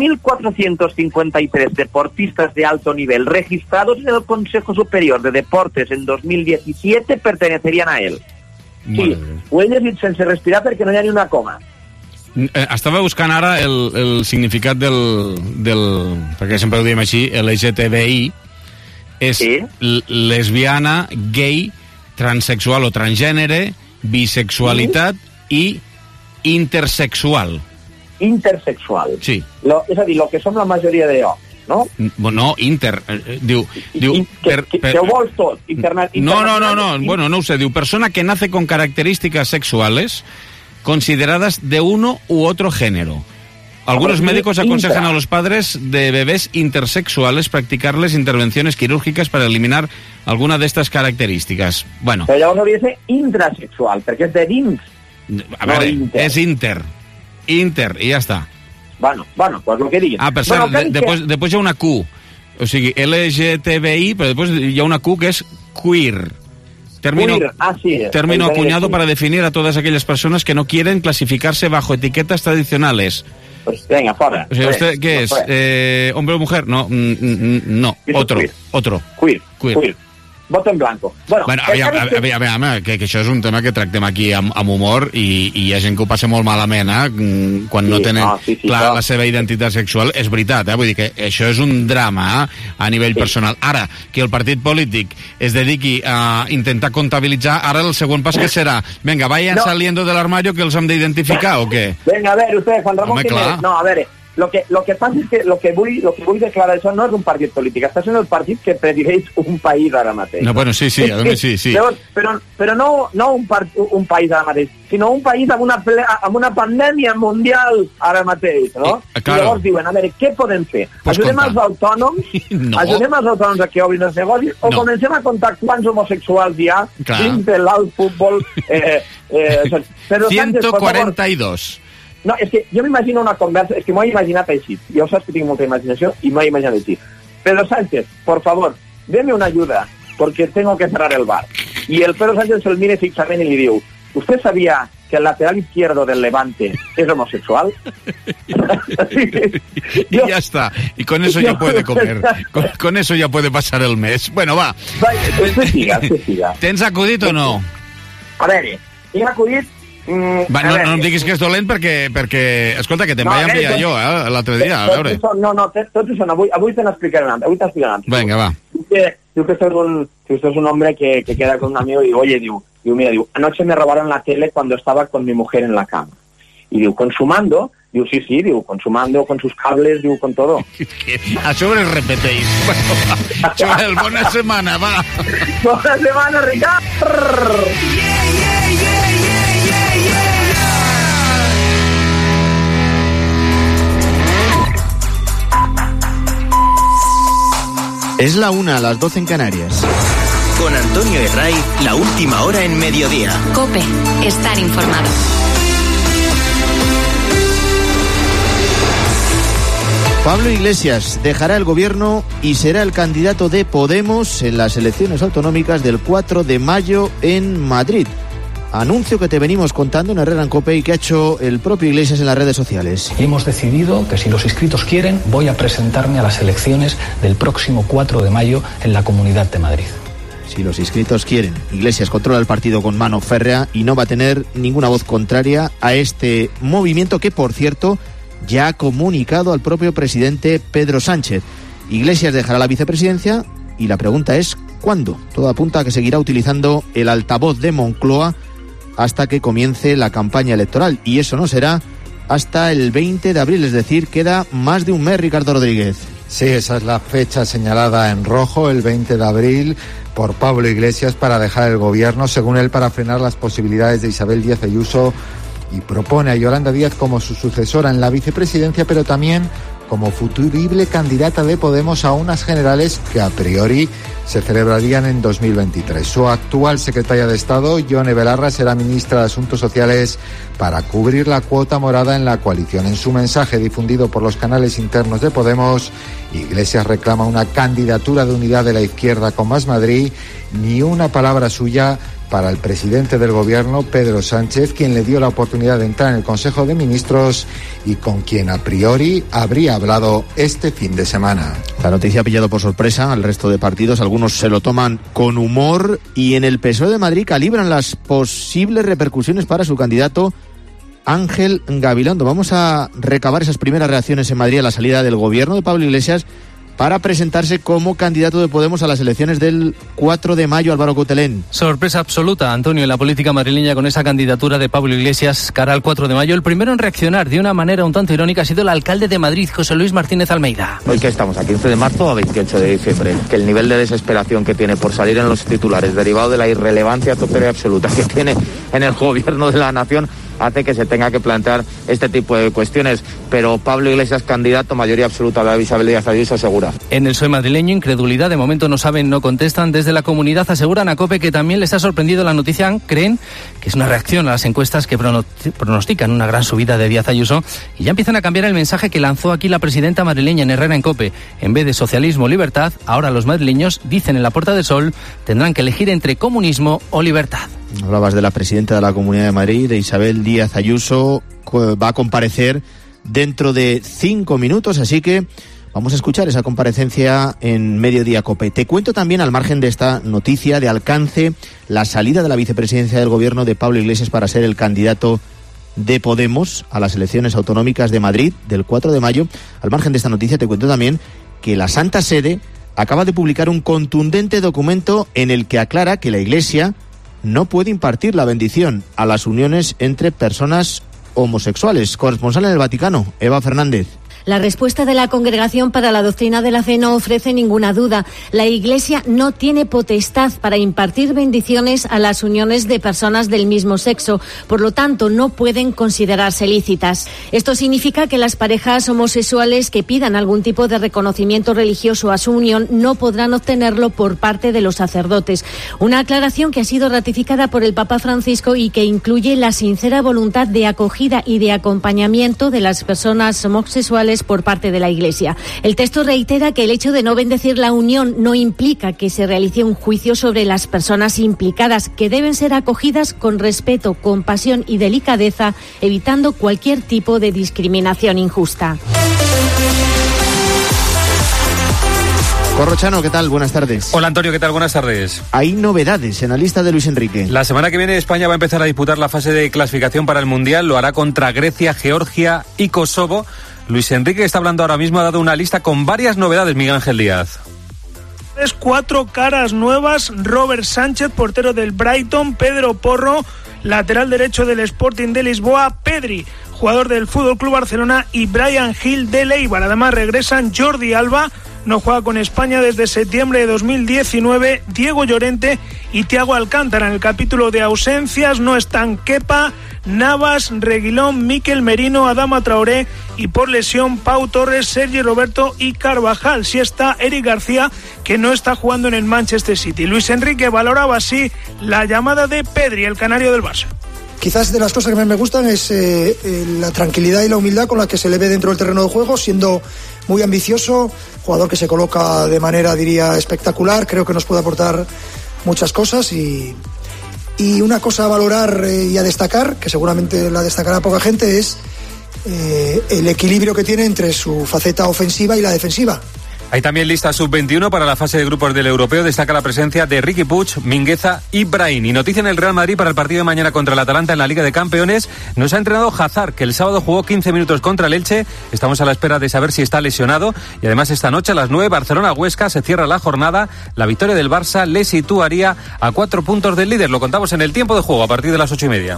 4.453 deportistas de alto nivel registrados en el Consejo Superior de Deportes en 2017 pertenecerían a él. Sí, ho he llegit sense respirar perquè no hi ha ni una coma. Estava buscant ara el significat del perquè sempre ho diem així, LGTBI és lesbiana, gay, transexual o transgènere, bisexualitat i intersexual. Intersexual. Sí. És a dir, el que som la majoria d'allò, no? No, inter. Diu que ho vols tot. No, bueno, no ho sé. Diu, persona que nace con características sexuales consideradas de uno u otro género. Algunos médicos aconsejan a los padres de bebés intersexuales practicarles intervenciones quirúrgicas para eliminar alguna de estas características. Bueno. Però llavors hauria de ser intrasexual, perquè és de dins. A veure, és inter, i ja està. Bueno, pues lo que diguin. Per cert, després hi ha una Q, o sigui, LGTBI, però després hi ha una Q que és queer. Término acuñado para definir a todas aquellas personas que no quieren clasificarse bajo etiquetas tradicionales. Pues venga, fuera. O sea, ¿usted qué es? ¿Hombre o mujer? No, otro. Queer. Voto en blanco. Bueno, aviam, que això és un tema que tractem aquí amb humor i hi ha gent que ho passa molt malament, quan no tenen clar la seva identitat sexual. És veritat, vull dir que això és un drama a nivell personal. Ara, que el partit polític es dediqui a intentar comptabilitzar, ara el següent pas que serà, venga, vayan saliendo del armario que els hem d'identificar o què? Venga, a ver, usted, Juan Ramón Jiménez. No, a ver, lo que pasa es que lo que vull declarar això no és un partit polític, està sent el partit que presideix un país ara mateix. No, bueno, sí, a mi sí. Però no un país ara mateix, sinó un país amb una pandèmia mundial ara mateix, no? Claro. I llavors diuen, a veure, què podem fer? Ajudem els autònoms a que obrin els negocis o comencem a comptar quants homosexuals hi ha dins de l'alt futbol? 142. No, és que jo m'imagino una conversa, és que m'ho he imaginat així. Ja ho saps que tinc molta imaginació i m'ho he imaginat així. Pedro Sánchez, por favor, deme una ayuda, porque tengo que cerrar el bar. Y el Pedro Sánchez se el mire fixament y le diu, ¿usted sabía que el lateral izquierdo del Levante es homosexual? Y ya está. Y con eso ya puede comer. Con eso ya puede pasar el mes. Bueno, va. Usted siga. Tens acudit o no? A veure, tinc acudit Va, no em diguis que és dolent perquè escolta, que te'n vaig enviar jo l'altre dia, a veure. Tots són, avui te n'explicaré un altre. Venga, va. Diu que usted es un hombre que queda con un amigo y digo, oye, mira, anoche me robaron la tele cuando estaba con mi mujer en la cama. Y digo, consumando, digo, sí, digo, consumando con sus cables, digo, con todo. A sobre repeteix. Joel, bona setmana, va. Bona setmana, Ricard! Es la 1, a las 12 en Canarias. Con Antonio Herray, la última hora en mediodía. COPE, estar informado. Pablo Iglesias dejará el gobierno y será el candidato de Podemos en las elecciones autonómicas del 4 de mayo en Madrid. Anuncio que te venimos contando en Herrera en COPE y que ha hecho el propio Iglesias en las redes sociales. Hemos decidido que si los inscritos quieren, voy a presentarme a las elecciones del próximo 4 de mayo en la Comunidad de Madrid. Si los inscritos quieren. Iglesias controla el partido con mano férrea y no va a tener ninguna voz contraria a este movimiento que, por cierto, ya ha comunicado al propio presidente Pedro Sánchez. Iglesias dejará la vicepresidencia y la pregunta es ¿cuándo? Todo apunta a que seguirá utilizando el altavoz de Moncloa hasta que comience la campaña electoral, y eso no será hasta el 20 de abril, es decir, queda más de un mes, Ricardo Rodríguez. Sí, esa es la fecha señalada en rojo, el 20 de abril, por Pablo Iglesias para dejar el gobierno, según él, para frenar las posibilidades de Isabel Díaz Ayuso, y propone a Yolanda Díaz como su sucesora en la vicepresidencia, pero también como futurible candidata de Podemos a unas generales que a priori se celebrarían en 2023. Su actual secretaria de Estado, Yone Belarra, será ministra de Asuntos Sociales para cubrir la cuota morada en la coalición. En su mensaje difundido por los canales internos de Podemos, Iglesias reclama una candidatura de unidad de la izquierda con Más Madrid, ni una palabra suya para el presidente del gobierno, Pedro Sánchez, quien le dio la oportunidad de entrar en el Consejo de Ministros y con quien a priori habría hablado este fin de semana. La noticia ha pillado por sorpresa al resto de partidos, algunos se lo toman con humor y en el PSOE de Madrid calibran las posibles repercusiones para su candidato Ángel Gabilondo. Vamos a recabar esas primeras reacciones en Madrid a la salida del gobierno de Pablo Iglesias para presentarse como candidato de Podemos a las elecciones del 4 de mayo, Álvaro Coutelén. Sorpresa absoluta, Antonio, en la política madrileña con esa candidatura de Pablo Iglesias cara al 4 de mayo. El primero en reaccionar de una manera un tanto irónica ha sido el alcalde de Madrid, José Luis Martínez Almeida. Hoy que estamos, a 15 de marzo o a 28 de diciembre, que el nivel de desesperación que tiene por salir en los titulares derivado de la irrelevancia total y absoluta que tiene en el gobierno de la nación hace que se tenga que plantear este tipo de cuestiones, pero Pablo Iglesias candidato, mayoría absoluta, la de Isabel Díaz Ayuso, segura. En el PSOE madrileño, incredulidad, de momento no saben, no contestan. Desde la comunidad aseguran a COPE que también les ha sorprendido la noticia, creen que es una reacción a las encuestas que pronostican una gran subida de Díaz Ayuso y ya empiezan a cambiar el mensaje que lanzó aquí la presidenta madrileña en Herrera en COPE. En vez de socialismo o libertad, ahora los madrileños, dicen en la Puerta del Sol, tendrán que elegir entre comunismo o libertad. Hablabas de la presidenta de la Comunidad de Madrid, de Isabel Díaz Ayuso, va a comparecer dentro de 5 minutos, así que vamos a escuchar esa comparecencia en Mediodía COPE. Te cuento también, al margen de esta noticia de alcance, la salida de la vicepresidencia del gobierno de Pablo Iglesias para ser el candidato de Podemos a las elecciones autonómicas de Madrid del 4 de mayo. Al margen de esta noticia te cuento también que la Santa Sede acaba de publicar un contundente documento en el que aclara que la Iglesia no puede impartir la bendición a las uniones entre personas homosexuales. Corresponsal en el Vaticano, Eva Fernández. La respuesta de la Congregación para la Doctrina de la Fe no ofrece ninguna duda. La Iglesia no tiene potestad para impartir bendiciones a las uniones de personas del mismo sexo, por lo tanto no pueden considerarse lícitas. Esto significa que las parejas homosexuales que pidan algún tipo de reconocimiento religioso a su unión no podrán obtenerlo por parte de los sacerdotes. Una aclaración que ha sido ratificada por el Papa Francisco y que incluye la sincera voluntad de acogida y de acompañamiento de las personas homosexuales por parte de la Iglesia. El texto reitera que el hecho de no bendecir la unión no implica que se realice un juicio sobre las personas implicadas, que deben ser acogidas con respeto, compasión y delicadeza, evitando cualquier tipo de discriminación injusta. Corrochano, ¿qué tal? Buenas tardes. Hola Antonio, ¿qué tal? Buenas tardes. Hay novedades en la lista de Luis Enrique. La semana que viene España va a empezar a disputar la fase de clasificación para el Mundial. Lo hará contra Grecia, Georgia y Kosovo. Luis Enrique, que está hablando ahora mismo, ha dado una lista con varias novedades, Miguel Ángel Díaz. 4 caras nuevas: Robert Sánchez, portero del Brighton; Pedro Porro, lateral derecho del Sporting de Lisboa; Pedri, jugador del FC Barcelona; y Bryan Gil del Eibar. Además regresan Jordi Alba, no juega con España desde septiembre de 2019, Diego Llorente y Thiago Alcántara. En el capítulo de ausencias no están Kepa, Navas, Reguilón, Mikel Merino, Adama Traoré y por lesión Pau Torres, Sergi Roberto y Carvajal. Sí está Eric García, que no está jugando en el Manchester City. Luis Enrique valoraba así la llamada de Pedri, el canario del Barça. Quizás de las cosas que más me gustan es la tranquilidad y la humildad con la que se le ve dentro del terreno de juego, siendo muy ambicioso, jugador que se coloca de manera, diría, espectacular. Creo que nos puede aportar muchas cosas y una cosa a valorar y a destacar, que seguramente la destacará poca gente, es el equilibrio que tiene entre su faceta ofensiva y la defensiva. Hay también lista sub-21 para la fase de grupos del Europeo. Destaca la presencia de Riqui Puig, Mingueza y Brahim. Y noticia en el Real Madrid para el partido de mañana contra el Atalanta en la Liga de Campeones. Nos ha entrenado Hazard, que el sábado jugó 15 minutos contra el Elche. Estamos a la espera de saber si está lesionado. Y además esta noche a las 9, Barcelona-Huesca, se cierra la jornada. La victoria del Barça le situaría a 4 puntos del líder. Lo contamos en el tiempo de juego a partir de las 8:30.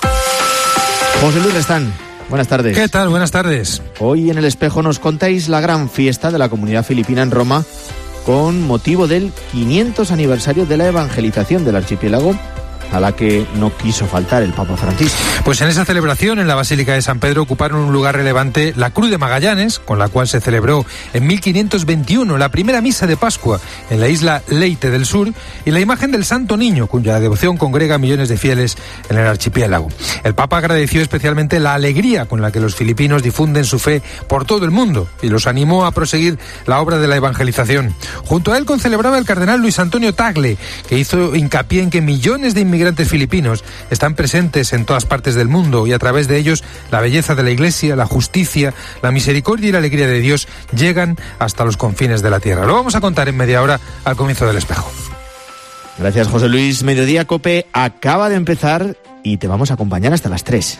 José Luis Restán, buenas tardes. ¿Qué tal? Buenas tardes. Hoy en El Espejo nos contáis la gran fiesta de la comunidad filipina en Roma con motivo del 500 aniversario de la evangelización del archipiélago, a la que no quiso faltar el Papa Francisco. Pues en esa celebración en la Basílica de San Pedro ocuparon un lugar relevante la Cruz de Magallanes, con la cual se celebró en 1521 la primera misa de Pascua en la isla Leyte del Sur, y la imagen del Santo Niño, cuya devoción congrega millones de fieles en el archipiélago. El Papa agradeció especialmente la alegría con la que los filipinos difunden su fe por todo el mundo y los animó a proseguir la obra de la evangelización. Junto a él concelebraba el cardenal Luis Antonio Tagle, que hizo hincapié en que millones de inmigrantes filipinos están presentes en todas partes del mundo y a través de ellos la belleza de la Iglesia, la justicia, la misericordia y la alegría de Dios llegan hasta los confines de la tierra. Lo vamos a contar en media hora al comienzo del Espejo. Gracias, José Luis. Mediodía Cope acaba de empezar y te vamos a acompañar hasta las 3.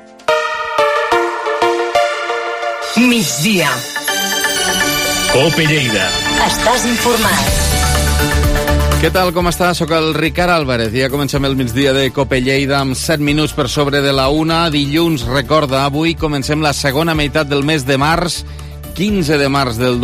Migdia. Cope Lleida. Estàs informat. Què tal, com està? Soc el Ricard Álvarez. Ja comencem el migdia de Cope Lleida amb 7 minuts per sobre de la 1. Dilluns, recorda, avui comencem la segona meitat del mes de març, 15 de març del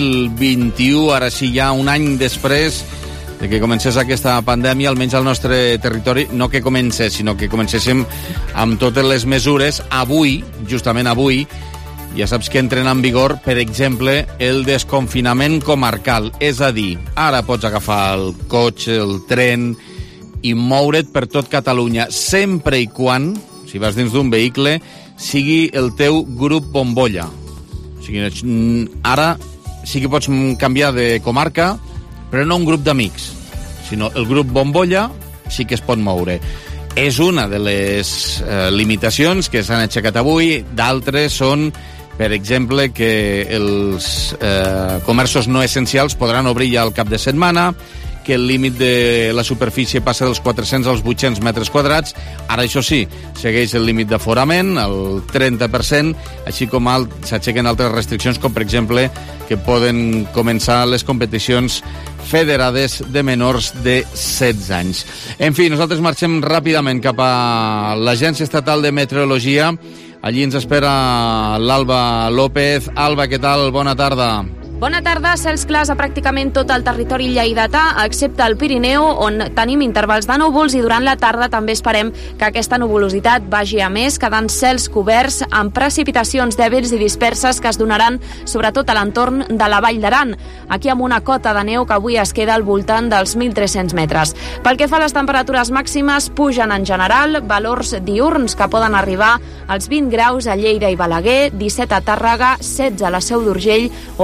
2021, ara sí, ja un any després de que comencés aquesta pandèmia, almenys al nostre territori, no que comencés, sinó que comencéssim amb totes les mesures. Avui, justament avui, ja saps que entren en vigor, per exemple, el desconfinament comarcal. És a dir, ara pots agafar el cotxe, el tren i moure't per tot Catalunya, sempre i quan, si vas dins d'un vehicle, sigui el teu grup bombolla. O sigui, ara sí que pots canviar de comarca, però no un grup d'amics, sinó el grup bombolla sí que es pot moure. És una de les limitacions que s'han aixecat avui. D'altres són, per exemple, que els comerços no essencials podran obrir ja al cap de setmana, que el límit de la superfície passa dels 400 als 800 metres quadrats. Ara, això sí, segueix el límit d'aforament, el 30%, així com s'aixequen altres restriccions, com per exemple que poden començar les competicions federades de menors de 16 anys. En fi, nosaltres marxem ràpidament cap a l'Agència Estatal de Meteorologia. Allí ens espera l'Alba López. Alba, què tal? Bona tarda. Bona tarda, cels clars a pràcticament tot el territori lleidatà, excepte el Pirineu, on tenim intervals de núvols, i durant la tarda també esperem que aquesta nuvolositat vagi a més, quedant cels coberts amb precipitacions dèbils i disperses que es donaran sobretot a l'entorn de la Vall d'Aran, aquí amb una cota de neu que avui es queda al voltant dels 1.300 metres. Pel que fa a les temperatures màximes, pugen en general, valors diürns que poden arribar als 20 graus a Lleida i Balaguer, 17 a Tàrrega, 16 a la Seu d'Urgell o als 10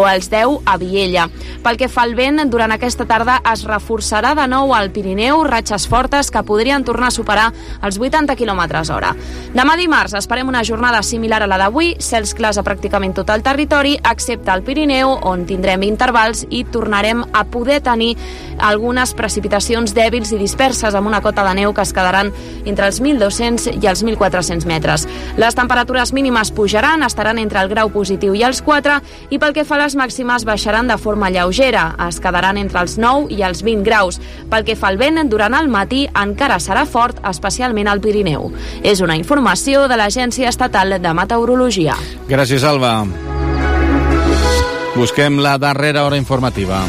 Cardedeu a Viella. Pel que fa al vent, durant aquesta tarda es reforçarà de nou al Pirineu, ratxes fortes que podrien tornar a superar els 80 km/h. Demà dimarts esperem una jornada similar a la d'avui, cels clars a pràcticament tot el territori, excepte al Pirineu, on tindrem intervals i tornarem a poder tenir algunes precipitacions dèbils i disperses amb una cota de neu que es quedaran entre els 1.200 i els 1.400 metres. Les temperatures mínimes pujaran, estaran entre el grau positiu i els 4, i pel que fa a les màximes baixaran de forma lleugera, es quedaran entre els 9 i els 20 graus. Pel que fa al vent, durant el matí encara serà fort, especialment al Pirineu. És una informació de l'Agència Estatal de Meteorologia. Gràcies, Alba. Busquem la darrera hora informativa.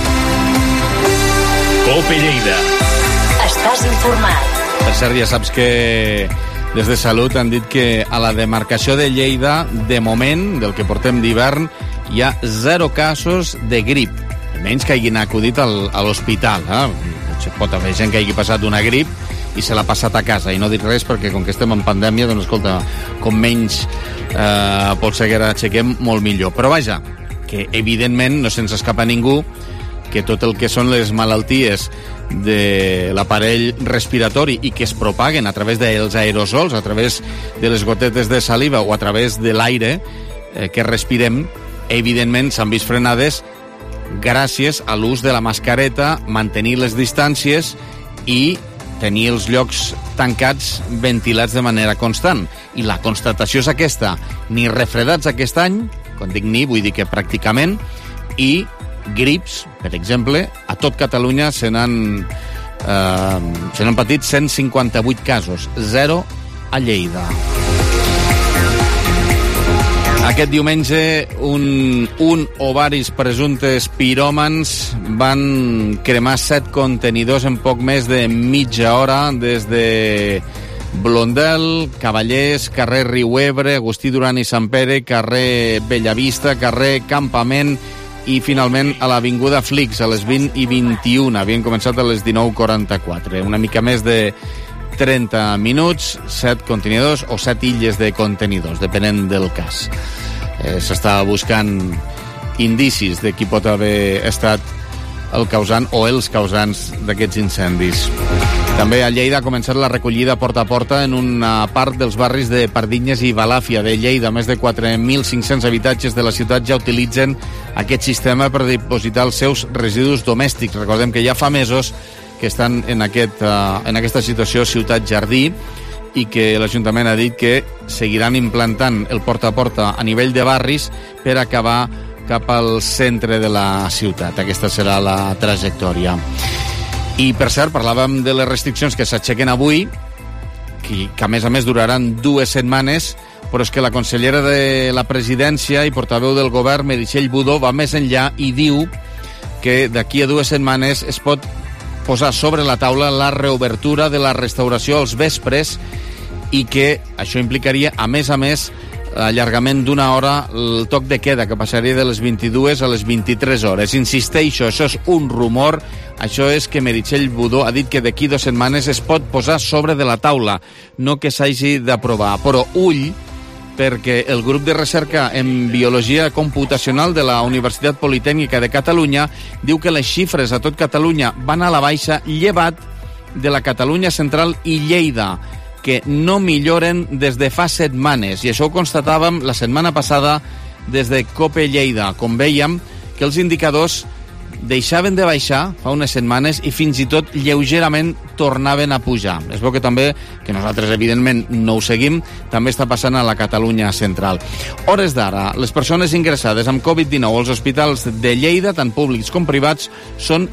COPE Lleida. Estàs informat. Per cert, ja saps que des de Salut han dit que a la demarcació de Lleida, de moment, del que portem d'hivern, hi ha 0 casos de grip. Almenys que hagin acudit a l'hospital. Pot haver gent que hagi passat una grip i se l'ha passat a casa, i no dic res perquè com que estem en pandèmia, doncs escolta, com menys polseguera aixequem, molt millor. Però vaja, que evidentment no se'ns escapa ningú que tot el que són les malalties de l'aparell respiratori i que es propaguen a través dels aerosols, a través de les gotetes de saliva o a través de l'aire que respirem, evidentment s'han vist frenades gràcies a l'ús de la mascareta, mantenir les distàncies i tenir els llocs tancats ventilats de manera constant. I la constatació és aquesta: ni refredats aquest any, quan dic ni, vull dir que pràcticament, i grips, per exemple, a tot Catalunya se n'han patit 158 casos, 0 a Lleida. Aquest diumenge, un o varis presumptes piròmans van cremar 7 contenidors en poc més de mitja hora des de Blondel, Cavallers, carrer Riu Ebre, Agustí Duran i Sant Pere, carrer Bellavista, carrer Campament i finalment a l'avinguda Flix a les 20 i 21. Havien començat a les 19:44. Una mica més de 30 minuts, 7 contenidors o 7 illes de contenidors, depenent del cas. S'està buscant indicis de qui pot haver estat el causant o els causants d'aquests incendis. També a Lleida ha començat la recollida porta a porta en una part dels barris de Pardinyes i Balàfia de Lleida. Més de 4.500 habitatges de la ciutat ja utilitzen aquest sistema per dipositar els seus residus domèstics. Recordem que ja fa mesos que estan en aquesta situació ciutat-jardí i que l'Ajuntament ha dit que seguiran implantant el porta a porta a nivell de barris per acabar cap al centre de la ciutat. Aquesta serà la trajectòria. I, per cert, parlàvem de les restriccions que s'aixequen avui, que a més duraran 2 setmanes, però és que la consellera de la Presidència i portaveu del govern, Meritxell Budó, va més enllà i diu que d'aquí a 2 setmanes es pot posar sobre la taula la reobertura de la restauració als vespres i que això implicaria, a més, allargament d'una hora el toc de queda, que passaria de les 22 a les 23 hores. Insisteixo, això és un rumor, això és que Meritxell Budó ha dit que d'aquí 2 setmanes es pot posar sobre de la taula, no que s'hagi d'aprovar. Però ull, perquè el grup de recerca en biologia computacional de la Universitat Politècnica de Catalunya diu que les xifres a tot Catalunya van a la baixa, llevat de la Catalunya central i Lleida, que no milloren des de fa setmanes. I això ho constatàvem la setmana passada des de COPE Lleida. Com vèiem, que els indicadors deixaven de baixar fa unes setmanes i fins i tot lleugerament tornaven a pujar. Es veu que també, que nosaltres evidentment no ho seguim, també està passant a la Catalunya central. Hores d'ara, les persones ingressades amb Covid-19 als hospitals de Lleida, tant públics com privats, són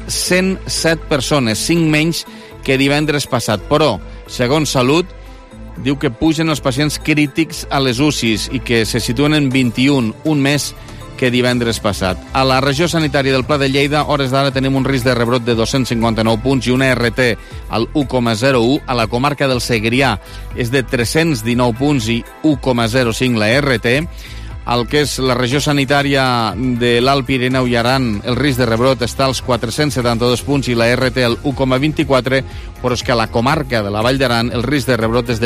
107 persones, 5 menys que divendres passat. Però, segons Salut, diu que pugen els pacients crítics a les UCIs i que se situen en 21, un més que divendres passat. A la regió sanitària del Pla de Lleida, hores d'ara tenim un risc de rebrot de 259 punts i una RT al 1,01. A la comarca del Segrià és de 319 punts i 1,05 la RT. El que és la regió sanitària de l'Alt Pirineu i Aran, el risc de rebrot està als 472 punts i la RT al 1,24, però és que a la comarca de la Vall d'Aran el risc de rebrot és de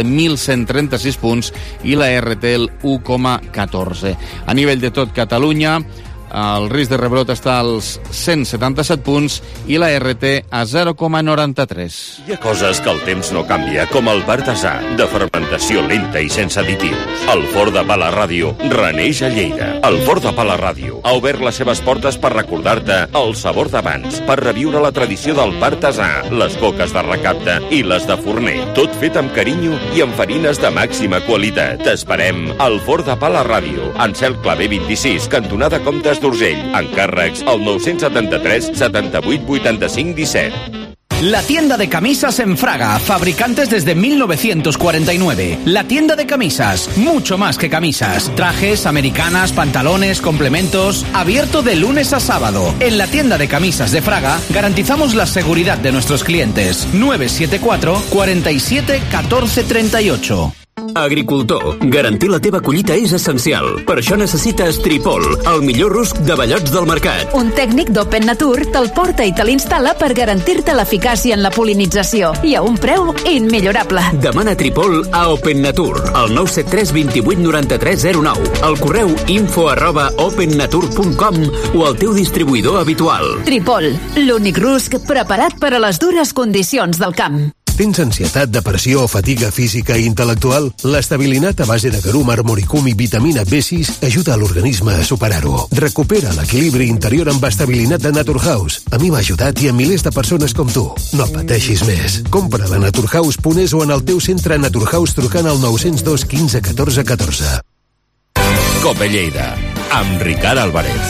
1.136 punts i la RT el 1,14. A nivell de tot Catalunya, el risc de rebrot està als 177 punts i la RT a 0,93. Hi ha coses que el temps no canvia, com el partasà, de fermentació lenta i sense additius. El Forn de Pa La Ràdio reneix a Lleida. El Forn de Pa La Ràdio ha obert les seves portes per recordar-te el sabor d'abans, per reviure la tradició del partasà, les coques de recapte i les de forner. Tot fet amb carinyo i amb farines de màxima qualitat. T'esperem al Forn de Pa La Ràdio, en Cel Clavé 26, cantonada Comtes d'Urgell. Encàrrecs al 973 78 85 17. La tienda de camisas en Fraga, fabricantes desde 1949. La tienda de camisas, mucho más que camisas. Trajes, americanas, pantalones, complementos. Abierto de lunes a sábado. En la tienda de camisas de Fraga garantizamos la seguridad de nuestros clientes. 974 47 14 38. Agricultor, garantir la teva collita és essencial. Per això necessites Tripol, el millor rusc de ballots del mercat. Un tècnic d'Open Nature te'l porta i te l'instal·la per garantir-te l'eficàcia en la polinització i a un preu immillorable. Demana Tripol a Open Nature, al 973 28 93 09, al correu info@opennature.com o al teu distribuïdor habitual. Tripol, l'únic rusc preparat per a les dures condicions del camp. Tens ansietat, depressió o fatiga física i intel·lectual? L'estabilinat a base de garum, armoricum i vitamina B6 ajuda a l'organisme a superar-ho. Recupera l'equilibri interior amb estabilinat de Naturhaus. A mi m'ha ajudat i a milers de persones com tu. No pateixis més. Compra-la a naturhaus.es o en el teu centre Naturhaus trucant al 902 15 14 14. Cope Lleida, amb Ricard Álvarez.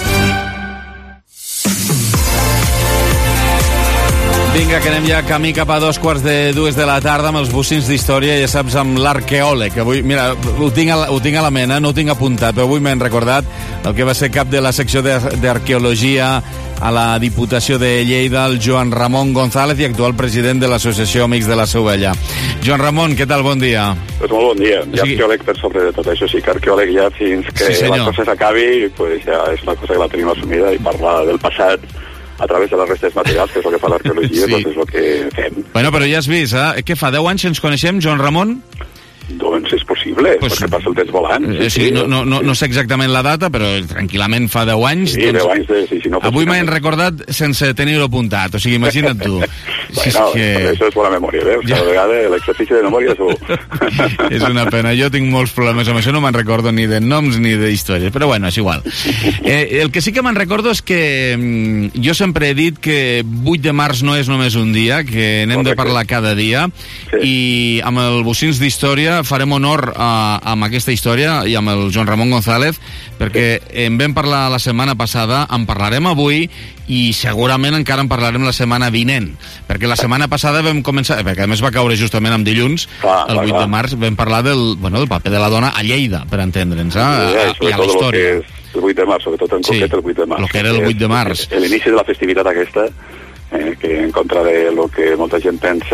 Vinga, que anem ja camí cap a 2:45 de la tarda amb els bocins d'història, ja saps, amb l'arqueòleg. Avui, mira, ho tinc a la mena, no ho tinc apuntat, però avui m'he recordat el que va ser cap de la secció d'arqueologia a la Diputació de Lleida, el Joan Ramon González, i actual president de l'Associació Amics de la Seu Vella. Joan Ramon, què tal? Bon dia. Pues molt bon dia. Ja arqueòleg per sobre de tot això, sí que arqueòleg ja fins que la cosa s'acabi, pues ja és una cosa que la tenim assumida i parlar del passat a través de les restes materials, que és el que fa l'arqueologia, sí. Doncs és el que fem. Bueno, però ja has vist, Què fa, 10 anys ens coneixem, Joan Ramon? Doncs és possible, pues, perquè passa el temps volant. Sí, no sé exactament la data, però tranquil·lament fa 10 anys. Sí, doncs, 10 anys si no avui m'he recordat sense tenir-ho apuntat, o sigui, imagina't tu. Bueno, això és bona memòria, veus? Cada vegada l'exercici de memòria és És una pena, jo tinc molts problemes amb això, no me'n recordo ni de noms ni d'històries, però bueno, és igual. El que sí que me'n recordo és que jo sempre he dit que 8 de març no és només un dia, que n'hem de parlar cada dia, i amb el Bocins d'Història farem honor amb aquesta història i amb el Joan Ramon González, perquè en vam parlar la setmana passada, en parlarem avui i segurament encara en parlarem la setmana vinent, perquè la setmana passada vam començar, perquè a més va caure justament amb dilluns, el 8 de març vam parlar del paper de la dona a Lleida, per entendre'ns, i a la història. El 8 de març, sobretot en concret el 8 de març. El que era el 8 de març. L'inici de la festivitat aquesta, que en contra de lo que molta gent pensa,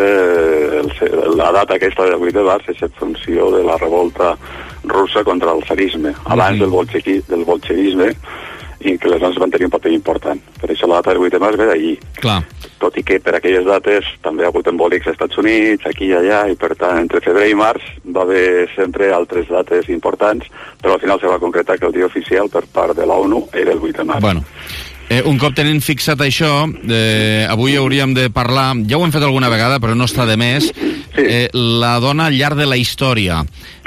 la data aquesta del 8 de març és en funció de la revolta russa contra el tsarisme, abans del bolxevisme, i que les dones van tenir un paper important. Per això la data del 8 de març ve d'allí. Tot i que per aquelles dates també hi ha hagut embòlics als Estats Units, aquí i allà, i per tant, entre febrer i març va haver sempre altres dates importants, però al final se va concretar que el dia oficial per part de la ONU era el 8 de març. Bueno. Un cop tenint fixat això, avui hauríem de parlar, ja ho hem fet alguna vegada, però no està de més, la dona al llarg de la història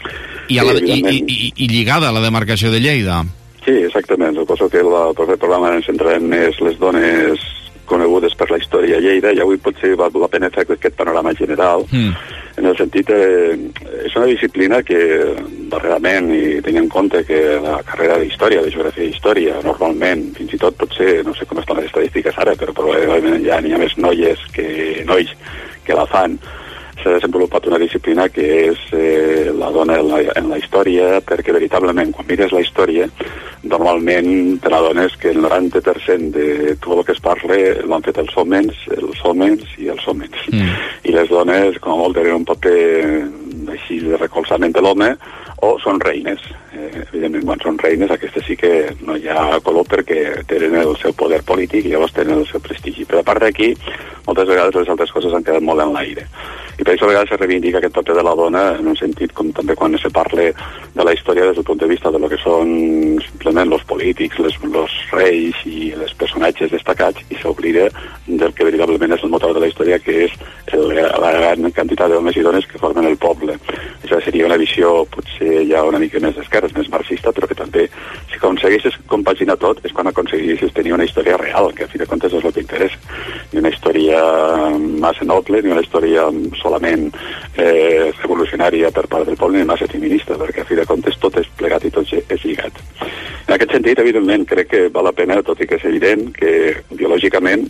i lligada a la demarcació de Lleida. Sí, exactament. Suposo que el proper programa ens centrarem més les dones conegudes per la història a Lleida, i avui potser val la pena fer aquest panorama general, en el sentit és una disciplina que darrerament, i tenint en compte que la carrera d'història, de geografia i història, normalment, fins i tot potser, no sé com estan les estadístiques ara, però probablement ja n'hi ha més noies que nois que la fan, s'ha desenvolupat una disciplina que és la dona en la història, perquè veritablement, quan mires la història, normalment te n'adones que el 90% de tot el que es parla l'han fet els homes i els homes. I les dones, com a molt, tenen un paper així de recolzament de l'home, o són reines. Evidentment, quan són reines, aquestes sí que no hi ha color perquè tenen el seu poder polític i llavors tenen el seu prestigi. Però a part d'aquí, moltes vegades les altres coses han quedat molt en l'aire. I per això a vegades se reivindica aquest paper de la dona en un sentit com també quan se parla de la història des del punt de vista de lo que són simplement els polítics, els reis i els personatges destacats, i s'oblida del que veritablement és el motor de la història, que és la gran quantitat d'homes i dones que formen el poble. Això seria una visió potser ja una mica més d'esquerres, més marxista, però que també, si aconsegueixes compaginar tot, és quan aconsegueixes tenir una història real, que a fi de comptes és el que interessa. Ni una història massa noble, ni una història solament revolucionària per part del poble, ni massa feminista, perquè a fi de comptes tot és plegat i tot és lligat. En aquest sentit, evidentment, crec que val la pena, tot i que és evident que biològicament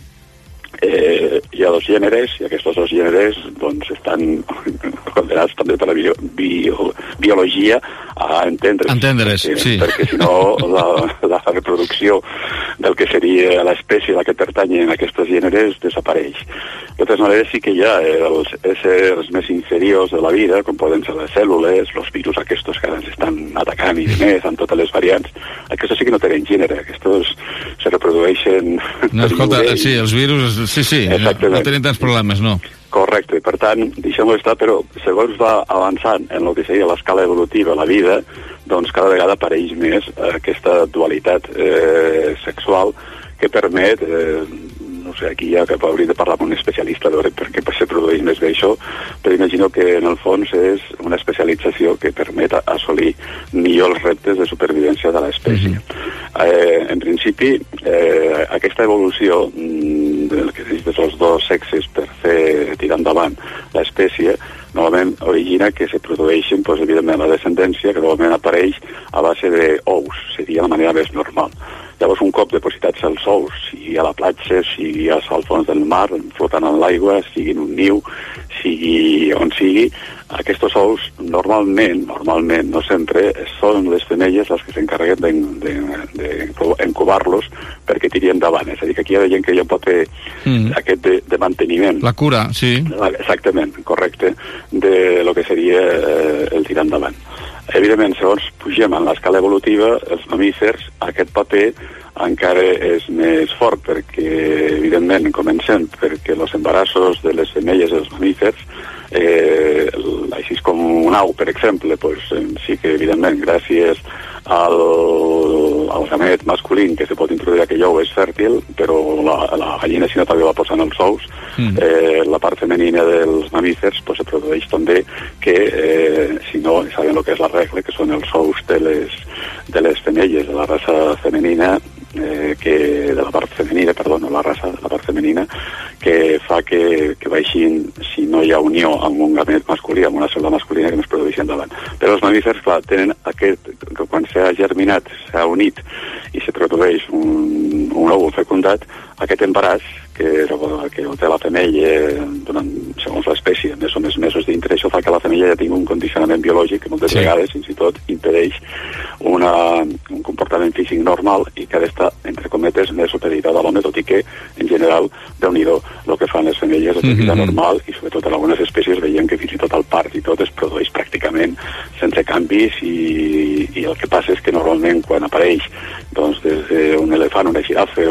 hi ha dos gèneres, i aquests dos gèneres doncs, estan condenats també per la biologia a entendre's, sí. Perquè si no la reproducció del que seria l'espècie a la que pertanyen aquests gèneres desapareix. De totes maneres, sí que hi ha els éssers més inferiors de la vida, com poden ser les cèl·lules, els virus aquests que ara ens estan atacant i més, amb totes les variants. Aquests sí que no tenen gènere, aquests se reprodueixen... No, escolta, sí, els virus, sí, no tenen tants problemes, no. Correcte, per tant, deixem-ho estar, però segons va avançant en el que seria l'escala evolutiva, la vida, doncs cada vegada apareix més aquesta dualitat sexual que permet... no sé, aquí ja que hauríem de parlar amb un especialista a veure per què se produeix més bé això, però imagino que en el fons és una especialització que permet assolir millor els reptes de supervivència de l'espècie. En principi, aquesta evolució del que existeix els dos sexes per fer tirar endavant l'espècie, normalment origina que se produeixin, doncs, evidentment, la descendència, que normalment apareix a base d'ous, seria la manera més normal. Llavors, un cop depositats els ous, sigui a la platja, sigui al fons del mar, flotant en l'aigua, sigui en un niu, sigui on sigui, aquests ous normalment, no sempre, són les femelles les que s'encarreguen d'incubar-los perquè tiri endavant. És a dir, que aquí hi ha gent que ja pot fer aquest de manteniment. La cura, sí. Exactament, correcte, de lo que seria el tirar endavant. Evidentment, segons pugem en l'escala evolutiva, els mamífers, aquest paper encara és més fort, perquè, evidentment, comencem perquè els embarassos de les femelles dels mamífers, així com un au, per exemple, doncs, sí que, evidentment, gràcies al gamet masculí que se pot introduir aquell ou és fèrtil, però la gallina, si no també va posant els ous, la part femenina dels mamífers pues, se produeix també que, si no, saben el que és la regla, que són els ous de les femelles, de la raça femenina, de la part femenina, que fa que baixin, si no hi ha unió amb un gamet masculí, amb una cèl·lula masculina, que no es produeixi endavant. Però els mamífers, clar, tenen aquest, quan s'ha germinat, s'ha unit i se produeix un òvul fecundat, aquest embaràs que té la femella durant, segons l'espècie, més o més mesos dintre, això fa que la femella ja tingui un condicionament biològic que moltes vegades, fins i tot, impedeix un comportament físic normal i que ha d'estar, entre cometes, més supeditat a l'home, tot i que, en general, Déu-n'hi-do, el que fan les femelles és de vida normal i, sobretot, en algunes espècies veiem que fins i tot el part i tot es produeix pràcticament sense canvis i el que passa és que normalment quan apareix doncs, des d'un elefant, una girafa,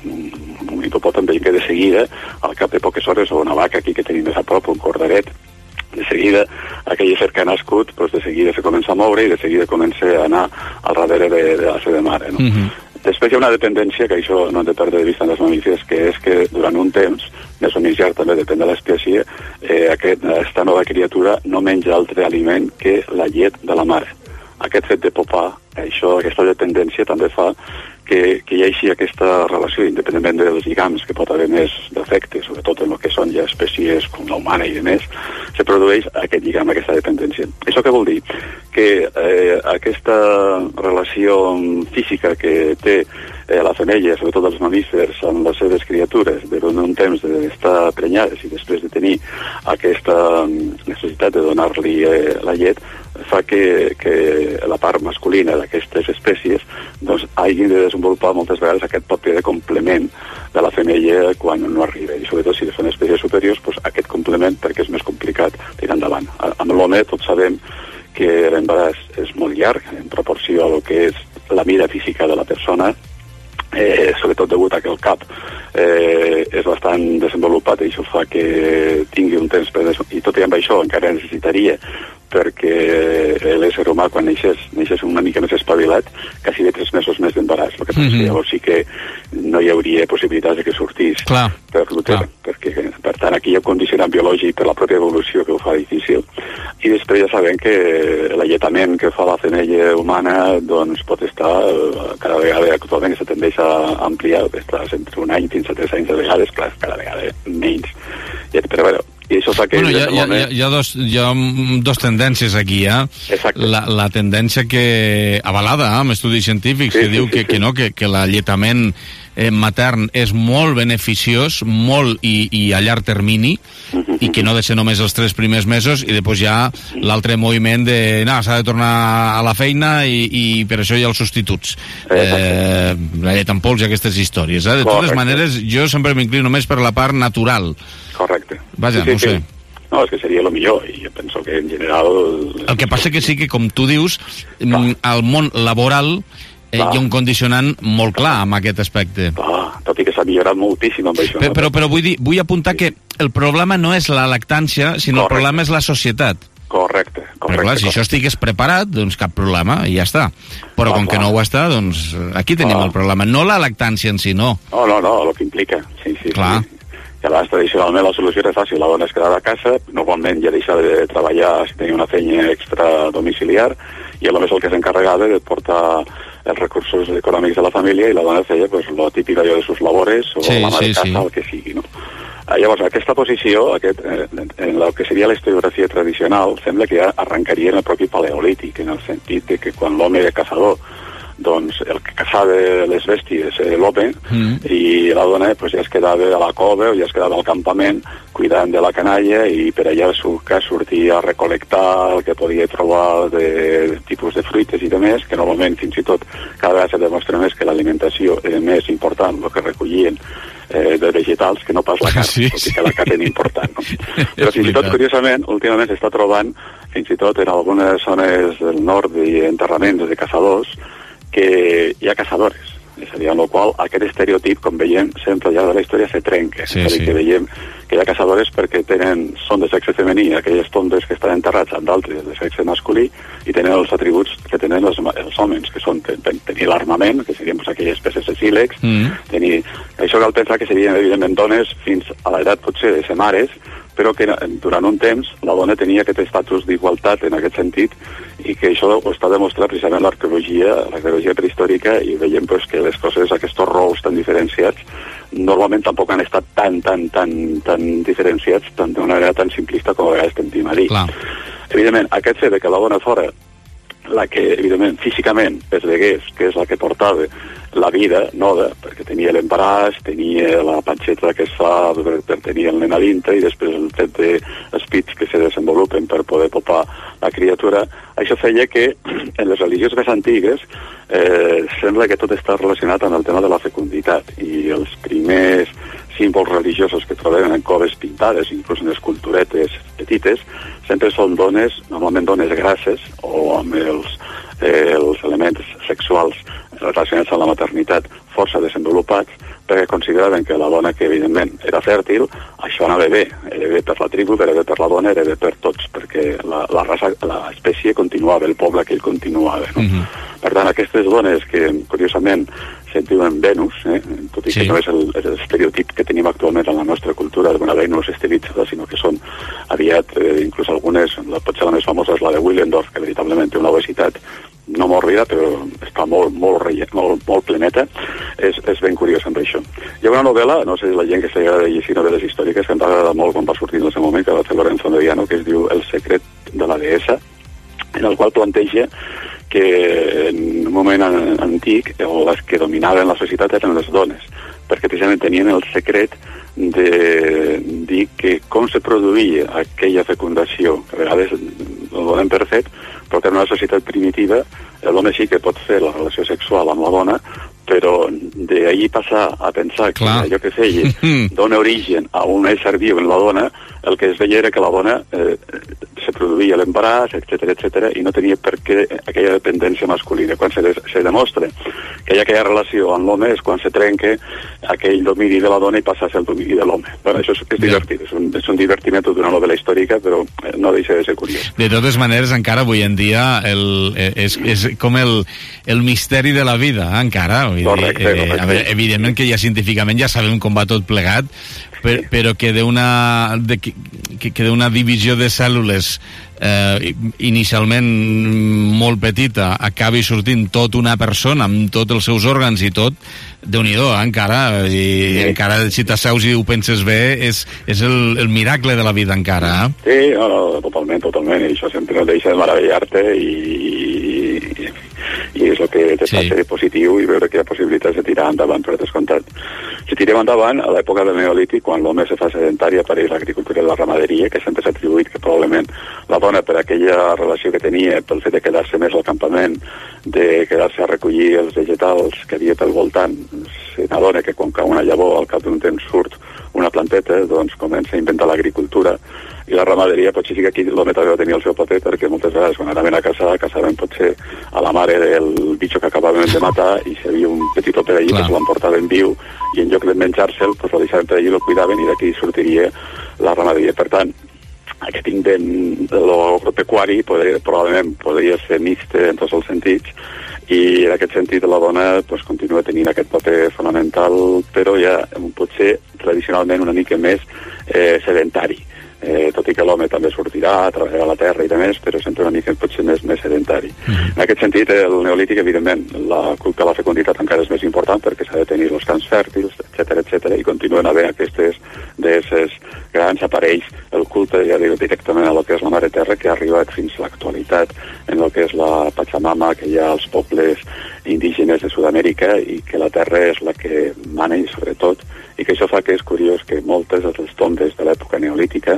un hipopòtam, veiem que de seguida, al cap de poques hores, o una vaca aquí que tenim més a prop, un cordaret, de seguida, aquell ésser que ha nascut, doncs de seguida se comença a moure i de seguida comença a anar al darrere de la seva mare. No? Després hi ha una dependència, que això no hem de perdre de vista en les mamífers, que és que durant un temps, més o menys llarg també depèn de l'espècie, aquesta nova criatura no menja altre aliment que la llet de la mare. Aquest fet de popar, aquesta dependència també fa que hi hagi aquesta relació, independentment dels lligams, que pot haver més d'efectes, sobretot en el que són ja espècies com la humana i demés, se produeix aquest lligam, aquesta dependència. Això què vol dir? Que aquesta relació física que té la femella, sobretot els mamífers, amb les seves criatures, durant un temps d'estar prenyades i després de tenir aquesta necessitat de donar-li la llet, fa que la part masculina d'aquestes espècies doncs, hagi de desenvolupar moltes vegades aquest paper de complement de la femella quan no arriba. I sobretot si són espècies superiors, doncs, aquest complement perquè és més complicat tirar endavant. Amb l'home tots sabem que l'embaràs és molt llarg en proporció a lo que és la mida física de la persona, sobretot degut a que el cap és bastant desenvolupat i això fa que tingui un temps i tot i amb això encara necessitaria perquè l'ésser humà quan neixes una mica més espavilat, quasi de 3 mesos més d'embaràs, el que passa que llavors sí que no hi hauria possibilitats de que sortís per l'úter, perquè per tant aquí hi ha un condicionant biològic per la pròpia evolució que ho fa difícil, i després ja sabem que l'alletament que fa la femella humana doncs pot estar cada vegada, actualment se tendeix a ampliar, estàs entre 1 any fins a 3 anys de vegades, clar, cada vegada menys, però bueno, i això fa que... Bueno, hi ha dos tendències aquí, la tendència que avalada amb estudis científics que diu que l'alletament matern és molt beneficiós, molt i a llarg termini, i que no ha de ser només els 3 primers mesos, i després hi ha l'altre moviment de s'ha de tornar a la feina i per això hi ha els substituts, la llet en pols i aquestes històries. De totes maneres, jo sempre m'inclino més per la part natural. Correcte. Vaja, no sé. No, és que seria el millor, i jo penso que en general... El que passa que sí que, com tu dius, al món laboral hi ha un condicionant molt clar amb aquest aspecte. Tot i que s'ha millorat moltíssim amb això. Però vull apuntar que el problema no és la lactància, sinó el problema és la societat. Correcte. Però clar, si això estigués preparat, doncs cap problema, i ja està. Però com que no ho està, doncs aquí tenim el problema. No la lactància en si, no. No, el que implica. Sí. Clar. Que abans tradicionalment la solució era fàcil, la dona es quedava a casa, normalment ja deixava de treballar si tenia una feina extra domiciliar, i a lo més el que s'encarregava de portar els recursos econòmics de la família, i la dona feia pues, lo típic allò de sus labores, o la mà de casa, el que sigui, no? Llavors, aquesta posició, en el que seria la historiografia tradicional, sembla que ja arrencaria en el propi paleolític, en el sentit de que quan l'home era caçador, doncs el que caçava les bèsties era l'home, i la dona pues, ja es quedava a la cova o ja es quedava al campament cuidant de la canalla, i per allà sortia a recolectar el que podia trobar de tipus de fruites i de més, que normalment fins i tot cada vegada se demostra més que l'alimentació era més important el que recollien de vegetals que no pas la carn, tot i que la carn era important, no? Però fins i tot, curiosament, últimament s'està trobant, fins i tot en algunes zones del nord i enterraments de caçadors, que hi ha caçadores, és a dir, amb la qual aquest estereotip, com veiem, sempre al llarg de la història se trenca. És a dir, que veiem que hi ha caçadores perquè són de sexe femení, aquelles tombes que estan enterrats amb d'altres de sexe masculí, i tenen els atributs que tenen els homes, que són tenir l'armament, que serien aquelles peces de sílex, tenir... Això cal pensar que serien, evidentment, dones fins a l'edat potser de ser mares, però que durant un temps la dona tenia aquest estatus d'igualtat en aquest sentit, i que això ho està demostrat precisament l'arqueologia prehistòrica, i veiem pues, que les coses, aquests rols tan diferenciats, normalment tampoc han estat tan diferenciats, d'una manera tan simplista com a vegades tendim a dir. Evidentment, aquest fet que la dona fora la que, evidentment, físicament es vegués, que és la que portava la vida noda, perquè tenia l'embaràs, tenia la panxeta que es fa per tenir el nen a dintre, i després el fet dels pits que se desenvolupen per poder popar la criatura. Això feia que en les religions més antigues sembla que tot està relacionat amb el tema de la fecunditat, i els primers símbols religiosos que trobem en coves pintades, inclús en esculturetes petites, sempre són dones, normalment dones grasses, o amb els elements sexuals relacionats amb la maternitat força desenvolupats, perquè consideraven que la dona que evidentment era fèrtil, això anava bé, era bé per la tribu, era bé per la dona, era bé per tots, perquè la raça, l'espècie continuava, el poble aquell continuava, no? Per tant, aquestes dones que, curiosament, se'n diuen Venus, tot i que no és l'estereotip que tenim actualment en la nostra cultura d'una Venus estilitzada, sinó que són aviat, inclús algunes, potser la més famosa és la de Willendorf, que veritablement té una obesitat no mòrbida, però està molt pleneta, és ben curiós amb això. Hi ha una novel·la, no sé si la gent que s'agrada de llegir novel·les històriques, que em va agradar molt quan va sortir en el seu moment, que va fer Lorenzo Mediano, que es diu El secret de la deessa, en el qual planteja que en un moment antic les que dominaven la societat eren les dones, perquè precisament tenien el secret de dir que com se produïa aquella fecundació, que a vegades ho donem per fet, però que en una societat primitiva l'home sí que pot fer la relació sexual amb la dona, però d'ahir passar a pensar que allò que feia dona origen a un ésser viu en la dona, el que es veia era que la dona se produïa l'embaràs, etc i no tenia per què aquella dependència masculina. Quan se demostra que hi ha aquella relació amb l'home és quan se trenca aquell domini de la dona i passa a ser el domini de l'home. Bueno, això és divertit, és un divertiment d'una novel·la històrica, però no deixa de ser curiós. De totes maneres, encara avui en dia és com el misteri de la vida, encara. Correcte. A veure, evidentment que ja científicament ja sabem com va tot plegat, però que d'una divisió de cèl·lules inicialment molt petita acabi sortint tota una persona amb tots els seus òrgans i tot, Déu-n'hi-do, encara, i encara si t'asseus i ho penses bé és el miracle de la vida encara. Sí, no, totalment, i això sempre no deixa de meravellar-te i és el que te fa ser positiu i veure que hi ha possibilitats de tirar endavant, per descomptat. Si tirem endavant, a l'època del Neolític, quan l'home se fa sedentari, apareix l'agricultura i la ramaderia, que sempre s'ha atribuït que probablement la dona, per aquella relació que tenia, pel fet de quedar-se més al campament, de quedar-se a recollir els vegetals que havia pel voltant, s'adona que quan cau una llavor, al cap d'un temps surt una planteta, doncs comença a inventar l'agricultura, i la ramaderia potser sí que aquí l'home també va tenir el seu paper, perquè moltes vegades quan anaven a caçar, caçaven potser a la mare del bitxo que acabaven de matar i si havia un petit per allí que se l'emportaven viu i en lloc de menjar-se'l, doncs lo deixaven per allí, lo cuidaven i d'aquí sortiria la ramaderia. Per tant, aquest invent de l'agropecuari probablement podria ser mixt en tots els sentits i en aquest sentit la dona pues, continua tenint aquest paper fonamental, però ja potser tradicionalment una mica més sedentari. Tot i que l'home també sortirà a treballar a la terra i demés, però sempre una mica potser més sedentari. En aquest sentit, el neolític, evidentment, la culte a la fecunditat encara és més important perquè s'ha de tenir els camps fèrtils, etc i continuen havent aquestes deesses grans, apareix el culte, ja dic, directament a lo que és la Mare Terra, que ha arribat fins a l'actualitat en el que és la Pachamama, que hi ha als pobles indígenes de Sud-amèrica i que la terra és la que mana i sobretot, i que això fa que és curiós que moltes de les tombes de l'època neolítica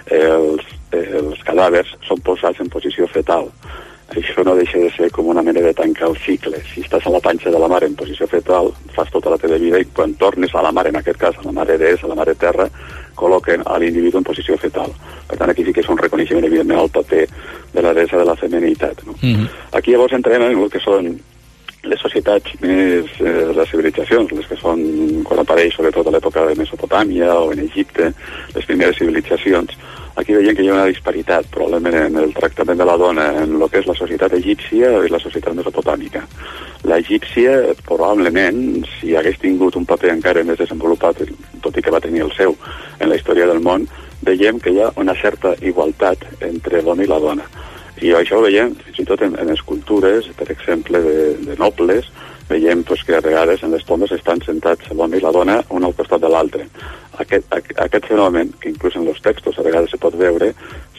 els cadàvers són posats en posició fetal. Això no deixa de ser com una manera de tancar el cicle. Si estàs a la panxa de la mare en posició fetal, fas tota la teva vida i quan tornes a la mare, en aquest cas a la mare deessa, a la mare terra, col·loquen a l'individu en posició fetal. Per tant, aquí sí que és un reconeixement, evidentment, al paper de la deessa de la feminitat. No? Aquí llavors entrem en el que són les societats més, les civilitzacions, les que són, quan apareix sobretot a l'època de Mesopotàmia o en Egipte, les primeres civilitzacions, aquí veiem que hi ha una disparitat probablement en el tractament de la dona en el que és la societat egípcia i la societat mesopotàmica. La egípcia, probablement, si hagués tingut un paper encara més desenvolupat, tot i que va tenir el seu en la història del món, veiem que hi ha una certa igualtat entre l'home i la dona. I això ho veiem fins i tot en escultures, per exemple, de nobles, veiem pues, que a vegades en les tombes estan sentats l'home i la dona un al costat de l'altre. Aquest fenomen, que inclús en els textos a vegades se pot veure,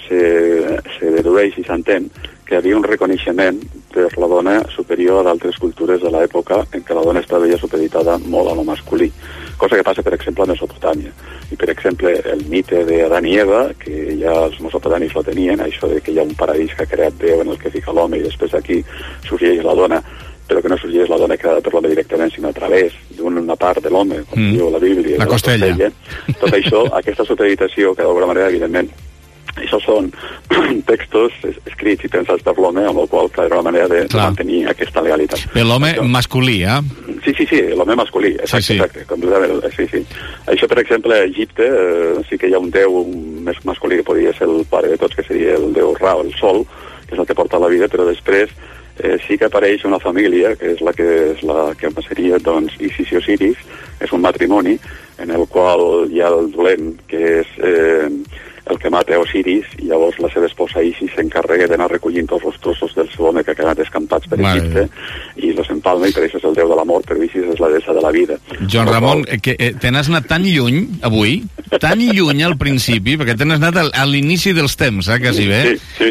se dedueix i s'entén que hi havia un reconeixement per la dona superior a d'altres cultures de l'època en què la dona estava ja supeditada molt a lo masculí. Cosa que passa, per exemple, a Mesopotàmia. I, per exemple, el mite d'Adam i Eva, que ja els mesopotamis lo tenien, això de que hi ha un paradís que ha creat Déu en el que fica l'home i després d'aquí sorgeix la dona, però que no sorgeix la dona creada per l'home directament, sinó a través d'una part de l'home, com diu la Bíblia. La costella. Tot això, aquesta supeditació, que d'alguna manera, evidentment, això són textos escrits i pensats per l'home, amb el qual era una manera de mantenir aquesta legalitat. Per l'home masculí, eh? Sí, l'home masculí, exacte, completament, sí. Això, per exemple, a Egipte sí que hi ha un déu més masculí que podria ser el pare de tots, que seria el déu Ra, el sol, que és el que porta la vida, però després sí que apareix una família, que és la que seria, doncs, Isis i Osiris, és un matrimoni en el qual hi ha el dolent, que és el que mata Osiris, i llavors la seva esposa Isis s'encarrega d'anar recollint tots els trossos del seu home que ha quedat escampats per Egipte i los empalma, i per això és el déu de l'amor, però Isis és la deessa de la vida. Joan Ramon, que te n'has anat tan lluny avui, tan lluny al principi, perquè te n'has anat a l'inici dels temps, quasi bé,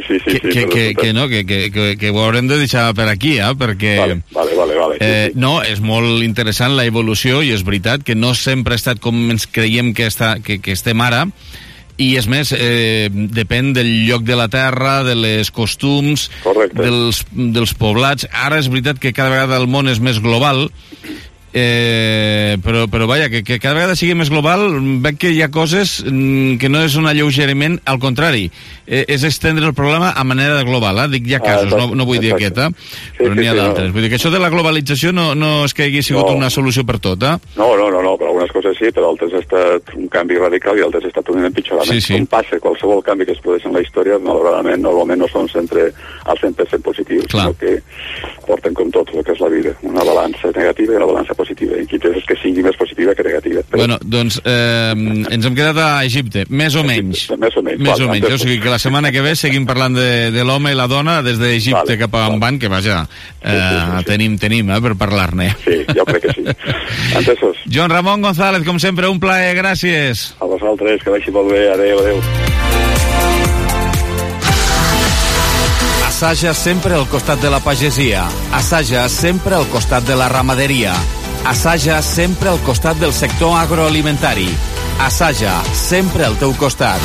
que ho haurem de deixar per aquí, perquè Vale. No, és molt interessant la evolució, i és veritat que no sempre ha estat com ens creiem que estem ara, i és més, depèn del lloc de la terra, de les costums, dels poblats. Ara és veritat que cada vegada el món és més global Però vaja, que cada vegada sigui més global. Veig que hi ha coses que no és un alleugeriment, al contrari, és estendre el problema a manera global. Dic, hi ha casos, no vull dir aquesta, però n'hi ha d'altres. Vull dir que això de la globalització no és que hagi sigut una solució per tot, eh? No, per algunes coses sí, per altres ha estat un canvi radical i altres ha estat un empitjorament. Com passa qualsevol canvi que es produeix en la història, malauradament, normalment no són sempre al 100% positius, sinó que porten com tot el que és la vida, una balança negativa i una balança positiva, i qui és que sigui més positiva que negativa. Bueno, doncs ens hem quedat a Egipte, més o menys. Més o menys. O sigui que la setmana que ve seguim parlant de l'home i la dona des d'Egipte cap a on van, que vaja, tenim per parlar-ne. Sí, jo crec que sí. Entesos. Joan Ramon González, com sempre, un plaer, gràcies. A vosaltres, que vagi molt bé, adeu. Assaja sempre al costat de la pagesia. Assaja sempre al costat de la ramaderia. Assaja sempre al costat del sector agroalimentari. Assaja sempre al teu costat.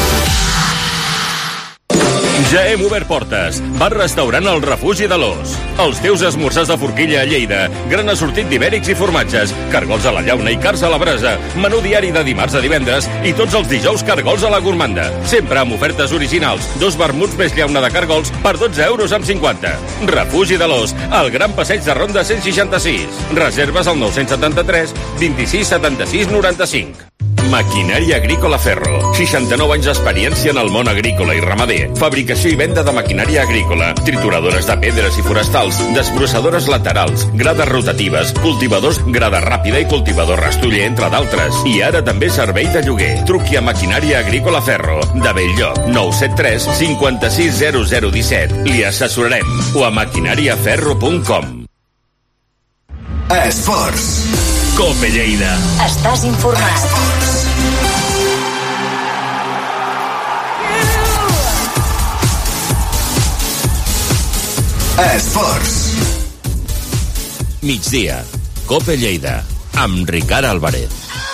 Ja hem obert portes. Bar-restaurant El Refugi de l'Ós. Els teus esmorzars de forquilla a Lleida. Gran assortit d'ibèrics i formatges. Cargols a la llauna i cars a la brasa. Menú diari de dimarts a divendres. I tots els dijous cargols a la gourmanda. Sempre amb ofertes originals. 2 vermuts més llauna de cargols per 12,50 €. Refugi de l'Ós. Al Gran Passeig de Ronda 166. Reserves al 973 26 76 95. Maquinària Agrícola Ferro. 69 anys d'experiència en el món agrícola i ramader. Fabricació i venda de maquinària agrícola. Trituradores de pedres i forestals. Desbrossadores laterals. Grades rotatives. Cultivadors grada ràpida i cultivador rastoller, entre d'altres. I ara també servei de lloguer. Truqui a Maquinària Agrícola Ferro. De Belllloc. 973 56 0017. Li assessorarem. O a maquinàriaferro.com. Esports. Cope Lleida. Estàs informat. Esports. Migdia. Cope Lleida. Amb Ricard Álvarez.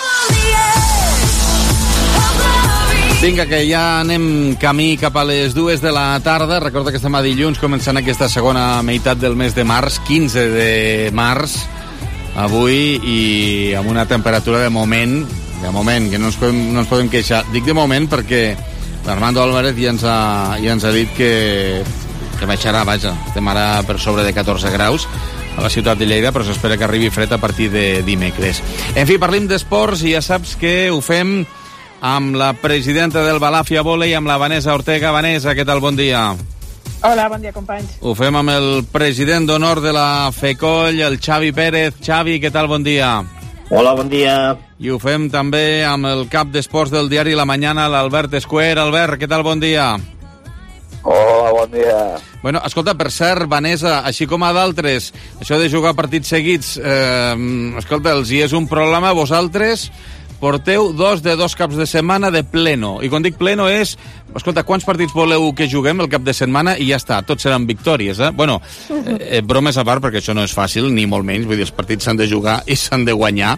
Vinga, que ja anem camí cap a les 2 de la tarda. Recorda que estem a dilluns, començant aquesta segona meitat del mes de març, 15 de març, avui, i amb una temperatura de moment, que no ens podem queixar. Dic de moment perquè l'Armando Álvarez ja ens ha dit que baixarà, vaja. Estem ara per sobre de 14 graus a la ciutat de Lleida, però s'espera que arribi fred a partir de dimecres. En fi, parlim d'esports i ja saps que ho fem amb la presidenta del Balàfia Volei, amb la Vanessa Ortega. Vanessa, què tal? Bon dia. Hola, bon dia, companys. Ho fem amb el president d'honor de la FECOLL, el Xavi Pérez. Xavi, què tal? Bon dia. Hola, bon dia. I ho fem també amb el cap d'esports del diari La Mañana, l'Albert Escuer. Albert, què tal? Bon dia. Hola, bon dia. Bueno, escolta, per cert, Vanessa, així com a d'altres, això de jugar partits seguits, escolta, els hi és un problema. Vosaltres porteu 2 caps de setmana de pleno. I quan dic pleno és, escolta, quants partits voleu que juguem el cap de setmana i ja està, tots seran victòries, eh? Bueno, bromes a part, perquè això no és fàcil, ni molt menys, vull dir, els partits s'han de jugar i s'han de guanyar.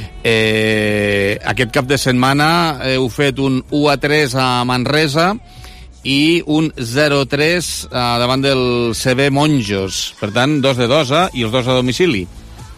Aquest cap de setmana heu fet un 1-3 a Manresa i un 0-3 davant del CB Monjos. Per tant, 2 i els 2 a domicili.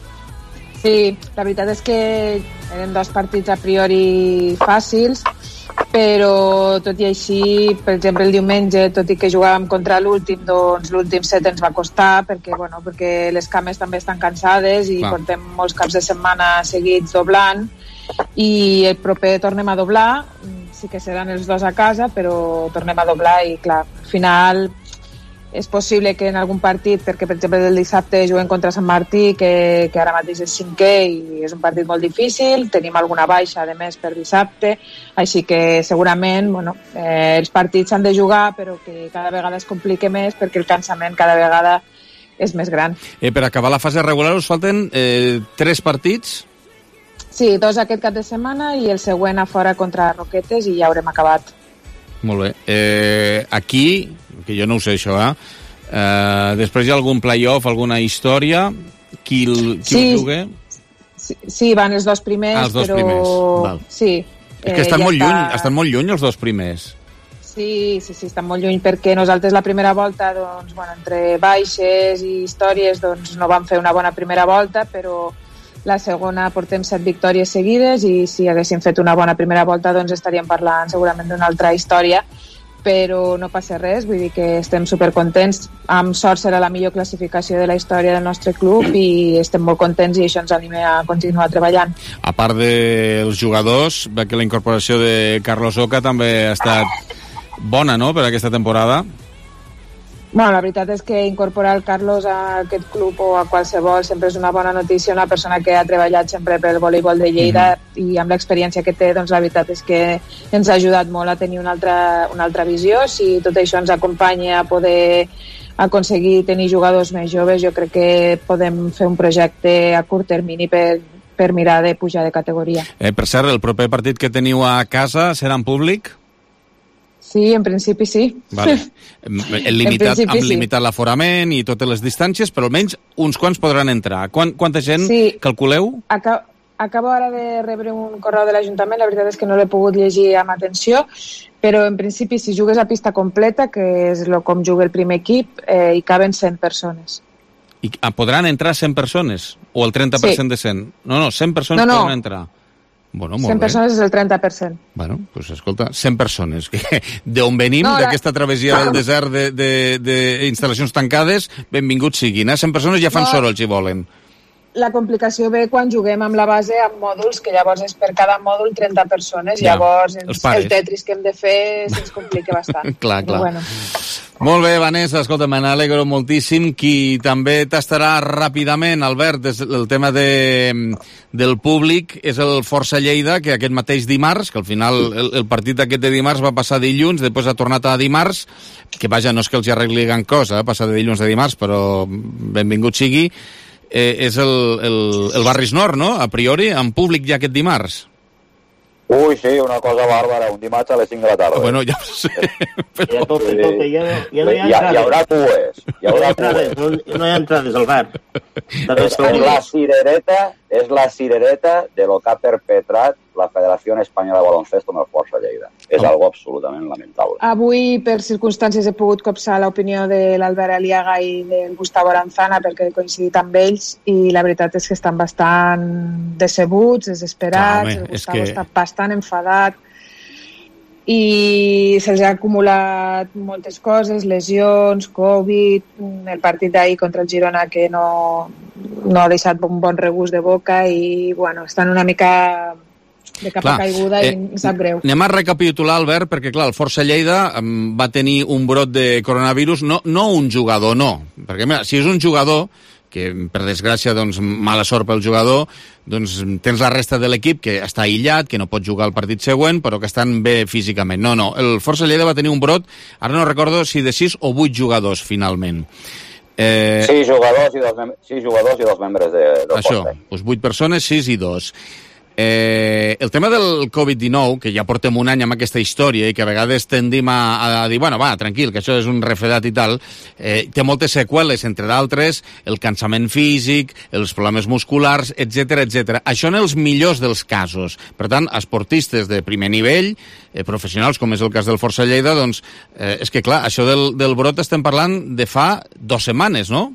Sí, la veritat és que eren 2 partits a priori fàcils, però tot i així, per exemple, el diumenge, tot i que jugàvem contra l'últim, doncs l'últim set ens va costar, perquè les cames també estan cansades i portem molts caps de setmana seguits doblant, i el proper tornem a doblar. Sí que seran els 2 a casa, però tornem a doblar i, clar, al final és possible que en algun partit, perquè per exemple el dissabte juguem contra Sant Martí, que ara mateix és 5è i és un partit molt difícil, tenim alguna baixa a més per dissabte, així que segurament els partits s'han de jugar, però que cada vegada es complica més perquè el cansament cada vegada és més gran. Per acabar la fase regular us falten 3 partits? Sí, 2 aquest cap de setmana i el següent a fora contra Roquetes i ja haurem acabat. Molt bé. Aquí, que jo no ho sé això, després hi ha algun play-off, alguna història? Qui ho jugui? Sí, van els 2 primers, els 2 primers. Val. Sí. És que estan molt lluny els 2 primers. Sí, estan molt lluny perquè nosaltres la primera volta, doncs, entre baixes i històries, doncs no vam fer una bona primera volta, però la segona portem 7 victòries seguides i si haguéssim fet una bona primera volta doncs estaríem parlant segurament d'una altra història, però no passa res, vull dir que estem supercontents. Amb sort serà la millor classificació de la història del nostre club i estem molt contents i això ens anima a continuar treballant. A part dels jugadors, veig que la incorporació de Carlos Oca també ha estat bona, no?, per aquesta temporada. Bueno, la veritat és que incorporar el Carlos a aquest club o a qualsevol sempre és una bona notícia, una persona que ha treballat sempre pel voleibol de Lleida i amb l'experiència que té, doncs la veritat és que ens ha ajudat molt a tenir una altra visió. Si tot això ens acompanya a poder aconseguir tenir jugadors més joves, jo crec que podem fer un projecte a curt termini per mirar de pujar de categoria. Per cert, el proper partit que teniu a casa serà en públic? Sí, en principi sí. Vale. Hem limitat l'aforament i totes les distàncies, però almenys uns quants podran entrar. Quanta gent calculeu? Acabo ara de rebre un correu de l'Ajuntament, la veritat és que no l'he pogut llegir amb atenció, però en principi si jugues a pista completa, que és com juga el primer equip, hi caben 100 persones. I podran entrar 100 persones? O el 30% de 100? No, 100 persones poden entrar. Bueno, 100 persones és el 30%. Bueno, doncs escolta, 100 persones. D'on venim, d'aquesta travessia del desert d'instal·lacions tancades, benvinguts siguin. 100 persones ja fan soroll, si volen. La complicació ve quan juguem amb la base amb mòduls, que llavors és per cada mòdul 30 persones. Llavors el tetris que hem de fer se'ns complica bastant. Clar. Bueno. Molt bé, Vanessa, escolta, me n'alegro moltíssim. Qui també tastarà ràpidament, Albert, el tema del públic és el Força Lleida, que aquest mateix dimarts, que al final el partit aquest de dimarts va passar dilluns, després ha tornat a dimarts, que vaja, no és que els arregli gran cosa, passar de dilluns a dimarts, però benvingut sigui. És el Barris Nord, no?, a priori, en públic ja aquest dimarts. Ui, sí, una cosa bàrbara, un dimarts a les 5 de la tarda. Bueno, ja ho sé. Però... Ja no hi ha entrades. Hi haurà cues. No hi ha entrades, Albert. És la cirereta de lo que ha perpetrat la Federació Espanyola de Baloncesto amb el Força Lleida. És algo absolutament lamentable. Avui, per circumstàncies, he pogut copsar l'opinió de l'Albert Aliaga i del Gustavo Aranzana perquè he coincidit amb ells i la veritat és que estan bastant decebuts, desesperats. El Gustavo està bastant enfadat i se'ls ha acumulat moltes coses, lesions, Covid, el partit d'ahir contra el Girona que no ha deixat un bon regust de boca i, bueno, estan una mica de capa caiguda i em sap greu. Anem a recapitular, Albert, perquè, clar, el Força Lleida va tenir un brot de coronavirus, no un jugador, no. Perquè, mira, si és un jugador, que per desgràcia, doncs, mala sort pel jugador, doncs tens la resta de l'equip que està aïllat, que no pot jugar el partit següent, però que estan bé físicament. No, el Força Lleida va tenir un brot, ara no recordo si de 6 o 8 jugadors, finalment. 6 jugadors i 2 membres del Això, doncs 8 persones, 6 i 2. El tema del Covid-19, que ja portem un any amb aquesta història i que a vegades tendim a dir, bueno, va, tranquil, que això és un refredat i tal, té moltes seqüeles, entre d'altres, el cansament físic, els problemes musculars, etc. Això en els millors dels casos. Per tant, esportistes de primer nivell, professionals, com és el cas del Força Lleida, doncs, és que, clar, això del brot estem parlant de fa 2 setmanes, no?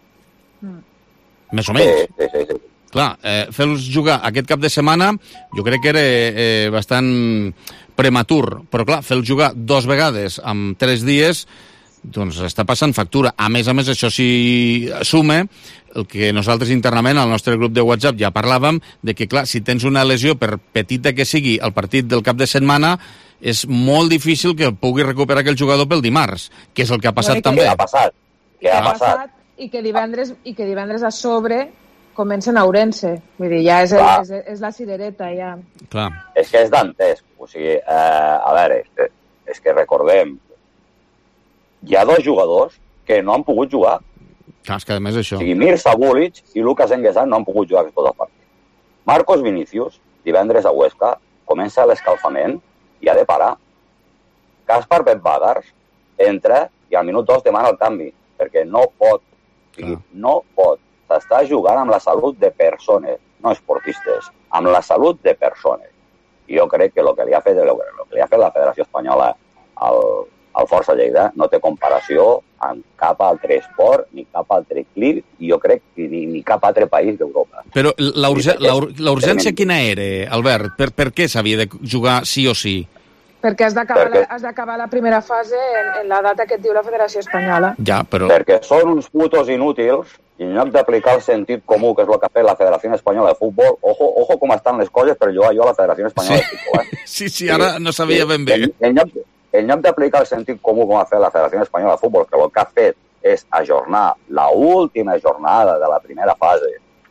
Més o menys. Sí. Clar, fer-los jugar aquest cap de setmana jo crec que era bastant prematur, però clar, fer-los jugar 2 vegades en 3 dies doncs està passant factura. A més, això s'hi suma el que nosaltres internament al nostre grup de WhatsApp ja parlàvem, de que clar, si tens una lesió per petita que sigui al partit del cap de setmana, és molt difícil que pugui recuperar aquell jugador pel dimarts, que és el que ha passat també. Què ha passat? I que divendres a sobre comencen a Ourense. Vull dir, ja és la cirereta, ja. Clar. És que és dantesc. O sigui, a veure, és que recordem, hi ha 2 jugadors que no han pogut jugar. Clar, és que a més això. O sigui, Mirza Bulic i Lucas Enguesan no han pogut jugar aquests 2 partits. Marcos Vinicius, divendres a Huesca, comença l'escalfament i ha de parar. Kaspar Bedvadars entra i al minut 2 demana el canvi, perquè no pot. O sigui, no pot. S'està jugant amb la salut de persones, no esportistes, amb la salut de persones. I jo crec que el que li ha fet la Federació Espanyola al el Força Lleida no té comparació amb cap altre esport, ni cap altre club, i jo crec que ni cap altre país d'Europa. Però la urgència quina era, Albert? Per què s'havia de jugar sí o sí? Perquè has d'acabar la primera fase en la data que et diu la Federació Espanyola. Ja, però... Perquè són uns putos inútils i en lloc d'aplicar el sentit comú, que és el que ha fet la Federació Espanyola de Futbol, ojo com estan les coses per jugar jo a la Federació Espanyola de Futbol. Sí, ara no sabia ben bé. En lloc d'aplicar el sentit comú com ha fet la Federació Espanyola de Futbol, que el que ha fet és ajornar l'última jornada de la primera fase,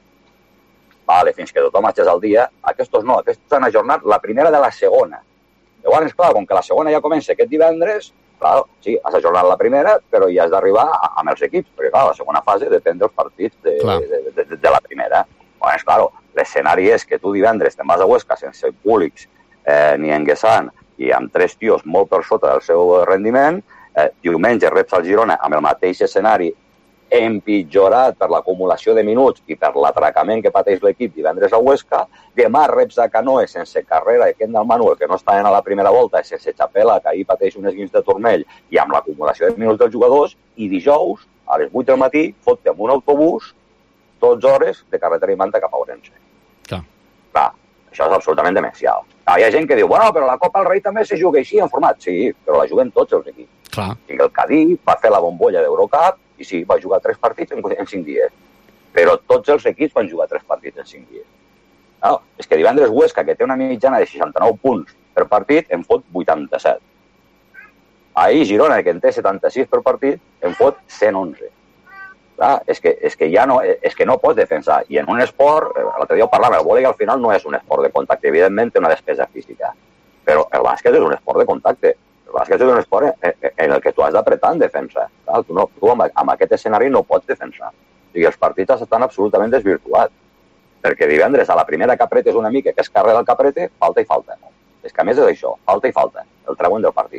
fins que tothom estigués al dia, aquests no, aquests han ajornat la primera de la segona. Llavors, clar, com que la segona ja comença aquest divendres, clar, sí, has ajornat la primera, però ja has d'arribar amb els equips, perquè, clar, la segona fase depèn dels partits de la primera. Llavors, clar, l'escenari és que tu divendres te'n vas a Huesca sense públics ni enguessant i amb 3 tios molt per sota del seu rendiment, diumenge reps al Girona amb el mateix escenari empitjorat per l'acumulació de minuts i per l'atracament que pateix l'equip divendres a Huesca, demà reps a Canoe sense carrera de Kendall Manuel, que no està a la primera volta, i sense Chapela, que ahir pateix un esguins de turmell, i amb l'acumulació de minuts dels jugadors, i dijous, a les 8 del matí, fotre amb un autobús 12 hores de carretera i manta cap a Orense. Clar, això és absolutament demencial. Hi ha gent que diu, bueno, però la Copa del Rei també se juga així en format. Sí, però la juguen tots els equips. I el Cadí va fer la bombolla d'Eurocup i sí, va jugar 3 partits en 5 dies. Però tots els equips van jugar 3 partits en 5 dies. No, és que divendres Huesca, que té una mitjana de 69 punts per partit, en fot 87. Ahir Girona, que en té 76 per partit, en fot 111. Clar, és que no pots defensar. I en un esport, l'altre dia ho parlàvem, el vòlei al final no és un esport de contacte, evidentment té una despesa física, però el bàsquet és un esport de contacte. El bàsquet és un esport en el que tu has d'apretar en defensa. Tu amb aquest escenari no pots defensar. O sigui, els partits estan absolutament desvirtuats. Perquè divendres a la primera que apretes una mica, que es carrega el que aprete, falta i falta. És que a més és això, falta i falta, el treuen del partit.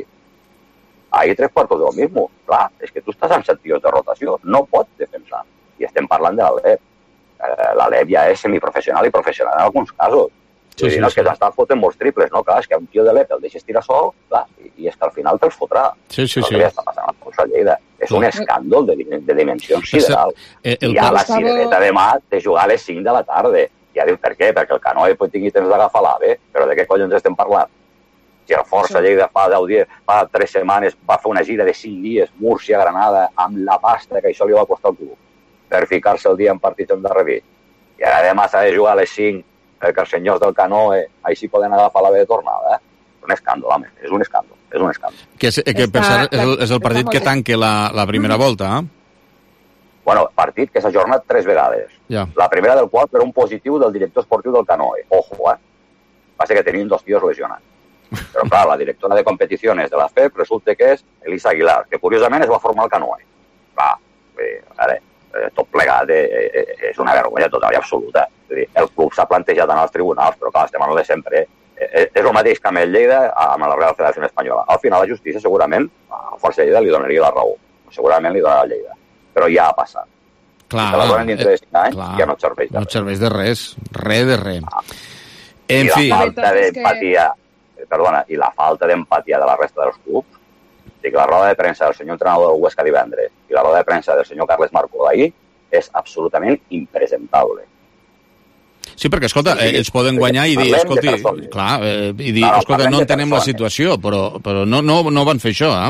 Ahí 3/4 de lo mismo. Clar, és que tu estàs amb 7 tios de rotació, no pots defensar. I estem parlant de l'Alep. L'Alep ja és semiprofessional i professional en alguns casos. És que t'estan fotent molts triples, no? Clar, és que un tio de l'Alep el deixes tirar sol, clar, i és que al final te'ls fotrà. Sí. El que ja està passant a la Força Lleida. És un escàndol de dimensions sideral. I a la cirereta de mà de jugar a les 5 de la tarda. Ja diu, per què? Perquè el Canoe tingui temps d'agafar l'AVE, però de què collons estem parlant? Si el Força Lleida fa 3 setmanes va fer una gira de 5 dies, Múrcia, Granada, amb la pasta que això li va costar al club, per ficar-se el dia en partits en darrer. I ara demà s'ha de jugar a les 5, perquè els senyors del Canoe així poden agafar l'AVE de tornada. És un escàndol, home, és un escàndol. Que per cert és el partit que tanca la primera volta, Bueno, partit que s'ha ajornat 3 vegades. La primera del qual per un positiu del director esportiu del Canoe. Ojo, Va ser que tenien 2 tios lesionats. Però, clar, la directora de competicions de la FEP resulta que és Elisa Aguilar, que curiosament es va formar al Canoe. Clar, tot plegat és una vergonya total i absoluta. El club s'ha plantejat en els tribunals, però clar, estem en el de sempre. És el mateix que amb el Lleida, amb la Real Federació Espanyola. Al final la justícia segurament, a Força Lleida li donaria la raó. Segurament li donarà a Lleida. Però ja ha passat. Clar, si te la donen dintre de 5 anys, ja no et serveix de res. No et serveix de res, de res. En fi. I la falta d'empatia, i la falta d'empatia de la resta dels clubs, que la roda de premsa del senyor entrenador del Huesca divendres i la roda de premsa del senyor Carles Marco d'ahir és absolutament impresentable. Sí, perquè, escolta, ells poden guanyar i dir, escolta, no entenem la situació, però no van fer això,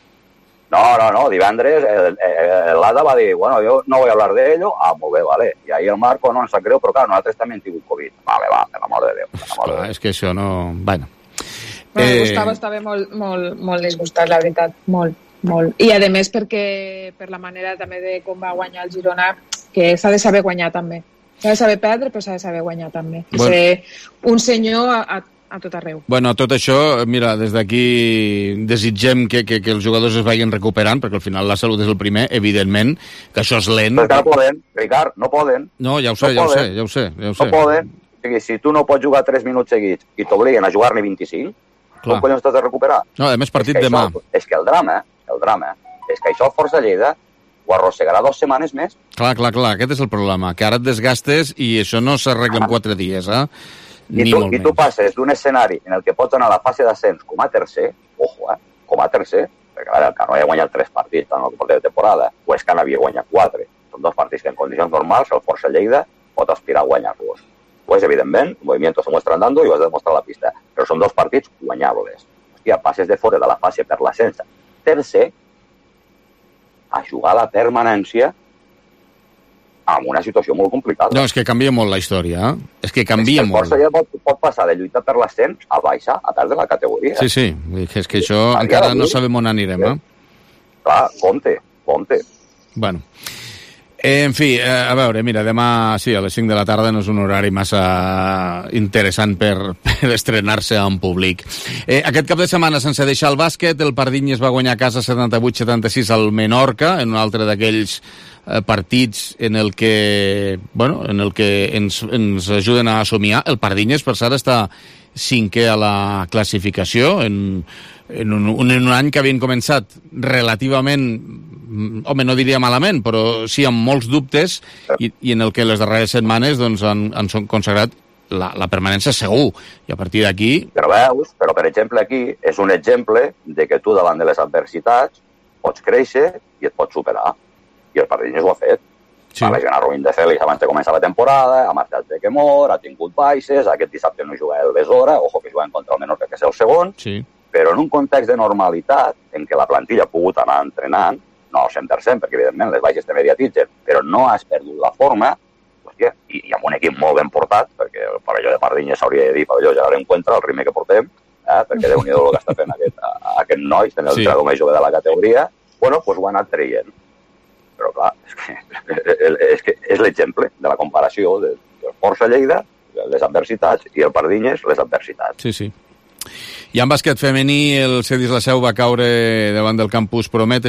No, divendres l'Ada va dir, bueno, yo no voy a hablar de ello, molt bé, vale, i ahir el Marco no ens sap greu, però clar, nosaltres també hem tingut Covid. Vale, per l'amor de Déu. És que això no... Bueno. Gustavo estava molt disgustat, la veritat, molt. I a més perquè per la manera també de com va guanyar el Girona, que s'ha de saber guanyar també. S'ha de saber perdre, però s'ha de saber guanyar també. Ser un senyor a tot arreu. Bueno, tot això, mira, des d'aquí desitgem que els jugadors es vagin recuperant, perquè al final la salut és el primer, evidentment, que això és lent. Però no poden, Ricard, no poden. No, ja ho sé. No poden. O sigui, si tu no pots jugar 3 minuts seguits i t'obliguen a jugar-ne 25, com collons t'has de recuperar? No, a més, partit demà. És que el drama, és que això el Força Lleida ho arrossegarà 2 setmanes més. Clar, aquest és el problema, que ara et desgastes i això no s'arregla en 4 dies, I tu passes d'un escenari en el que pots anar a la fase d'ascens com a tercer, ojo, com a tercer, perquè a veure, el Canoa ha guanyat 3 partits en el que porta de temporada, Huesca n'havia guanyat 4. Són 2 partits que en condicions normals el Força Lleida pot aspirar a guanyar-los. Pues evidentment, el movimiento se muestra andando i ho has de demostrar a la pista, però són 2 partits guanyables. Hòstia, passes de fora de la fase per l'ascens tercer a jugar a la permanència amb una situació molt complicada. No, és que canvia molt la història, És que canvia molt. El Força ja pot passar de lluitar per l'ascens a baixar, a perdre la categoria. Sí, és que això encara no sabem on anirem, Clar, compte. Bueno. En fi, a veure, mira, demà, sí, a les 5 de la tarda no és un horari massa interessant per estrenar-se en públic. Aquest cap de setmana, sense deixar el bàsquet, el Pardinyes va guanyar a casa 78-76 al Menorca, en un altre d'aquells partits en el que ens ajuden a somiar. El Pardinyes, per cert, està 5è a la classificació, en un any que havien començat relativament, home, no diria malament, però sí amb molts dubtes, i en el que les darreres setmanes han consagrat la permanència segur, i a partir d'aquí... Però veus, per exemple aquí és un exemple de que tu davant de les adversitats pots créixer i et pots superar, i el Pardinyes ho ha fet. Va lesionar Rubín de Félix abans de començar la temporada, ha marxat de Quemor, ha tingut baixes, aquest dissabte no juga el Besora, ojo que juguen contra el Menorca, que és el segon, però en un context de normalitat, en què la plantilla ha pogut anar entrenant, no al 100%, perquè evidentment les baixes te mediatitzen, però no has perdut la forma, hòstia, i amb un equip molt ben portat, perquè el pavelló de Pardinyes s'hauria de dir pavelló ja l'encuentra, el ritme que portem, perquè Déu-n'hi-do el que està fent aquest noi, també el entrenador més jove de la categoria, bueno, doncs ho ha anat traient. Però clar, és que és l'exemple de la comparació del Força Lleida, les adversitats, i el Pardinyes, les adversitats. Sí. I en bàsquet femení, el Cedis la Seu va caure davant del Campus Promete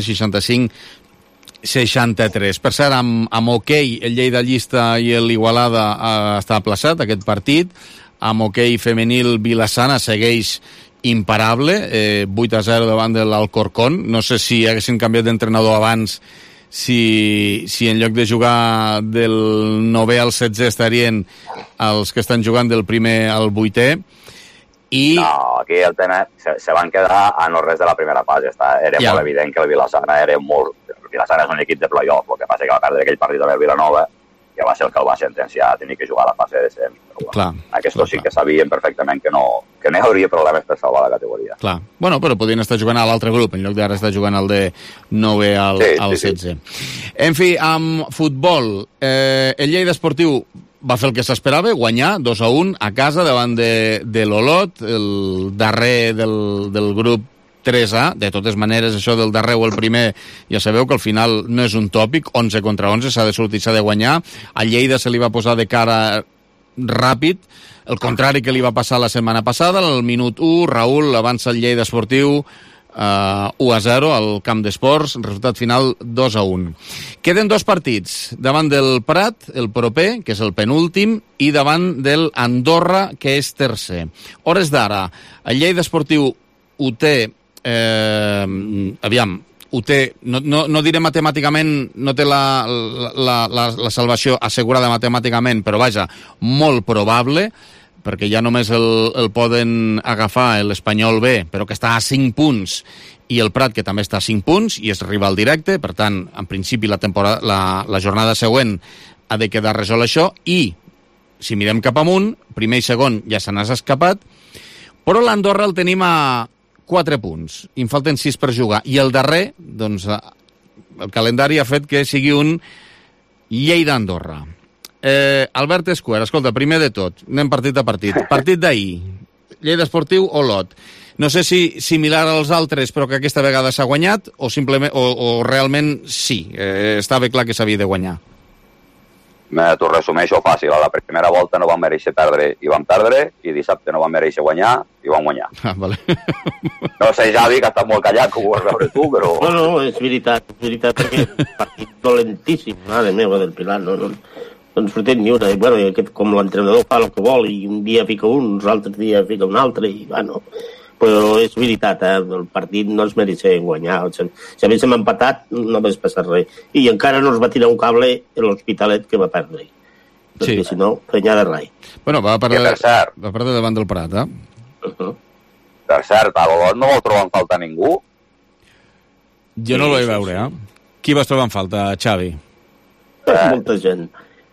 65-63. Per cert, amb hoquei, el Lleida Llista i l'Igualada està aplaçat, aquest partit. Amb hoquei femenil, Vilassana segueix imparable, 8-0 davant de l'Alcorcón. No sé si haguessin canviat d'entrenador abans, si en lloc de jugar del 9è al 16è estarien els que estan jugant del primer al 8è. No, aquí el tema se van quedar a no res de la primera fase. Era molt evident que el Vilassana era molt... El Vilassana és un equip de play-off, el que passa que va perdre aquell partit amb el Vilanova, que va ser el que el va sentenciar a tenir que jugar a la fase de descens. Aquests sí que sabien perfectament que no hi hauria problemes per salvar la categoria. Clar. Bueno, però podien estar jugant a l'altre grup, en lloc d'ara estar jugant al de 9è al 16è. En fi, amb futbol, el Lleida Esportiu va fer el que s'esperava, guanyar 2-1 a casa davant de l'Olot, el darrer del grup 3A. De totes maneres, això del darrer o el primer, ja sabeu que al final no és un tòpic, 11 contra 11, s'ha de sortir, s'ha de guanyar. A Lleida se li va posar de cara ràpid, el contrari que li va passar la setmana passada, al minut 1, Raül avança el Lleida Esportiu 1-0 al camp d'esports, resultat final 2-1. Queden 2 partits, davant del Prat, el proper, que és el penúltim, i davant del Andorra, que és tercer. Hores d'ara, el Lleida Esportiu ho té, ho té, no diré matemàticament, no té la salvació assegurada matemàticament, però vaja, molt probable, perquè ja només el poden agafar l'Espanyol B, però que està a 5 punts, i el Prat, que també està a 5 punts, i és rival directe, per tant, en principi la jornada següent ha de quedar resolt això, i si mirem cap amunt, primer i segon ja se n'has escapat, però l'Andorra el tenim a 4 punts, i en falten 6 per jugar, i el darrer, doncs, el calendari ha fet que sigui un Lleida-Andorra. Albert Escuer, escolta, primer de tot, anem partit a partit. Partit d'ahir, Lleida Esportiu Olot. No sé si similar als altres, però que aquesta vegada s'ha guanyat, o simplement o realment sí, estava clar que s'havia de guanyar. T'ho resumeixo fàcil. A la primera volta no vam mereixer perdre i vam perdre, i dissabte no vam mereixer guanyar i vam guanyar. Vale. No sé, Javi, que estàs molt callat, que ho vols veure tu, però... No, és veritat, perquè partit dolentíssim, mare meva, del Pilar, no ens fotem ni una. I, bueno, com l'entrenador fa el que vol, i un dia fica un, uns altres dies fica un altre, i bueno... Però és veritat, el partit no es mereixia guanyar. Si haguéssim empatat, no hagués passat res. I encara no es va tirar un cable a l'Hospitalet que va perdre. Perquè si no, fenyà de rai. Bueno, va perdre davant del Prat, Per cert, a l'Olot no vol trobar en falta ningú? Jo no el vaig veure, Qui vas trobar en falta, Xavi? Molta gent.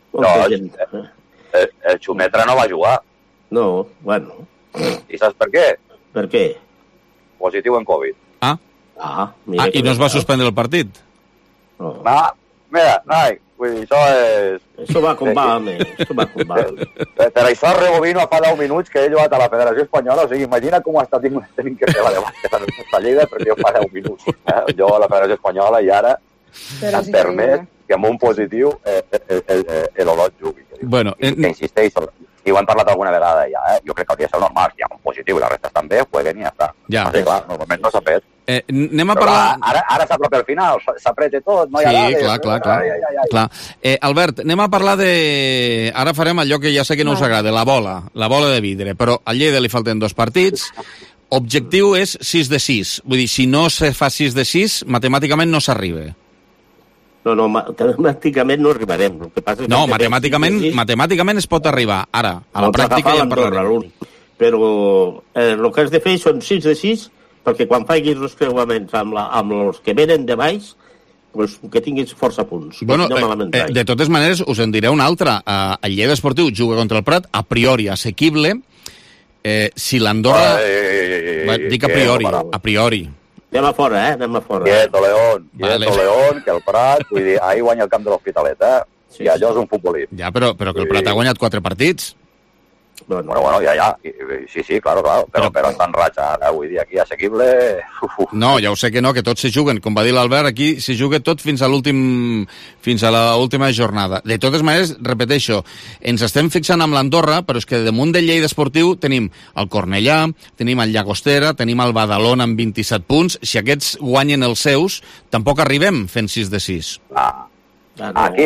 El Xumetra no va jugar. No, bueno. I saps per què? Per què? Positiu en Covid. Mira i no es va suspendre el partit? No. Mira, vull dir, això és... Això va com va, home. Per això Rebovino fa 10 minuts que ell va a la Federació Espanyola, o sigui, imagina com està tenint que fer la debata a Lleida perquè jo fa 10 minuts. Jo a la Federació Espanyola i ara em permet que amb un positiu l'Olot jugui. Bueno, que insisteixo, i ho hem parlat alguna vegada ja, jo crec que hauria de ser normal, si hi ha un positiu i la resta estan bé, jueguen i ja està. Ja. Sí, clar, normalment no s'ha fet. Anem a parlar... Ara s'apropa el final, s'apreta tot, no hi ha dades... Clar. Albert, anem a parlar de... Ara farem allò que ja sé que no us agrada, la bola de vidre, però a Lleida li falten 2 partits, objectiu és 6 de 6, vull dir, si no se fa 6 de 6, matemàticament no s'arriba. No, matemàticament no arribarem. El que passa és no, matemàticament es pot arribar. Ara, a la pràctica ja en parlarem. Però el que has de fer són 6 de 6, perquè quan facis els creuaments amb els que venen de baix, pues, que tinguis força punts. Bueno, de totes maneres, us en diré una altra. El Lleida Esportiu juga contra el Prat, a priori assequible. Si l'Andorra... Dic a priori. Anem a fora, anem a fora. Quieto, León, que el Prat, vull dir, ahir guanya el camp de l'Hospitalet, i allò és un futbolí. Ja, però que el Prat ha guanyat 4 partits. Bueno, ja. Sí, claro, però està en ratxa ara, vull dir, aquí assequible... No, ja ho sé que no, que tots se juguen. Com va dir l'Albert, aquí se juga tot fins a l'última jornada. De totes maneres, repeteixo, ens estem fixant amb l'Andorra, però és que damunt del Lleida Esportiu tenim el Cornellà, tenim el Llagostera, tenim el Badalona amb 27 punts. Si aquests guanyen els seus, tampoc arribem fent 6 de 6. Aquí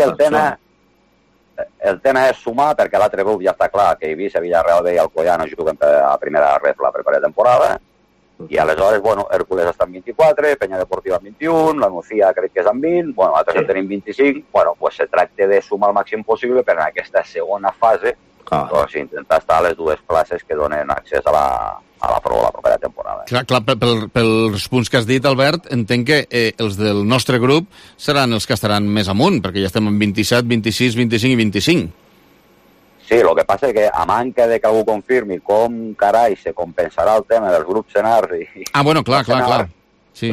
el tema és sumar, perquè l'altre grup ja està clar que Eivissa, Villarreal B i Alcoyano juguen a primera ref la primera temporada, i aleshores, Hércules està amb 24, Peña Deportiva amb 21, la Nucía crec que és amb 20, altres en tenim 25, pues se tracta de sumar el màxim possible per en aquesta segona fase intentar estar a les 2 classes que donen accés a la propera temporada. Clar, pels punts que has dit, Albert, entenc que els del nostre grup seran els que estaran més amunt, perquè ja estem en 27, 26, 25 i 25. Sí, el que passa és que a manca de que algú confirmi com carai se compensarà el tema dels grups senars i... clar. Sí.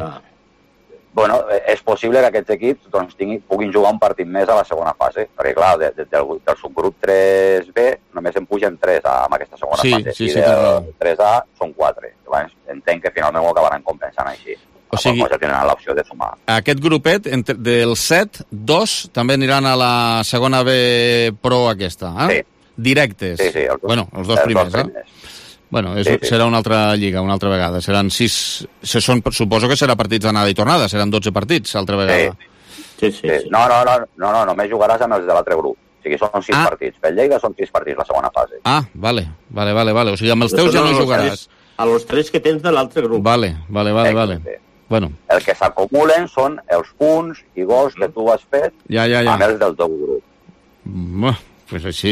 És possible que aquests equips puguin jugar un partit més a la segona fase, perquè clar, del subgrup 3B només en pugen 3 amb aquesta segona fase, i del 3A són 4. Llavors, entenc que finalment ho acabaran compensant així. O sigui, tenen l'opció de sumar. Aquest grupet, del 7, 2 també aniran a la segona B Pro aquesta, Sí. Directes. Sí, els 2 primers, serà una altra lliga, una altra vegada. Seran 6... Suposo que serà partits d'anada i tornada, seran 12 partits, altra vegada. Sí. No, només jugaràs amb els de l'altre grup. O sigui, són 6 partits. Per Lleida són 6 partits la segona fase. Vale. O sigui, amb els teus ja no jugaràs. A los 3 que tens de l'altre grup. Vale. Bueno. El que s'acumulen són els punts i gols que tu has fet amb els del teu grup. Pues així...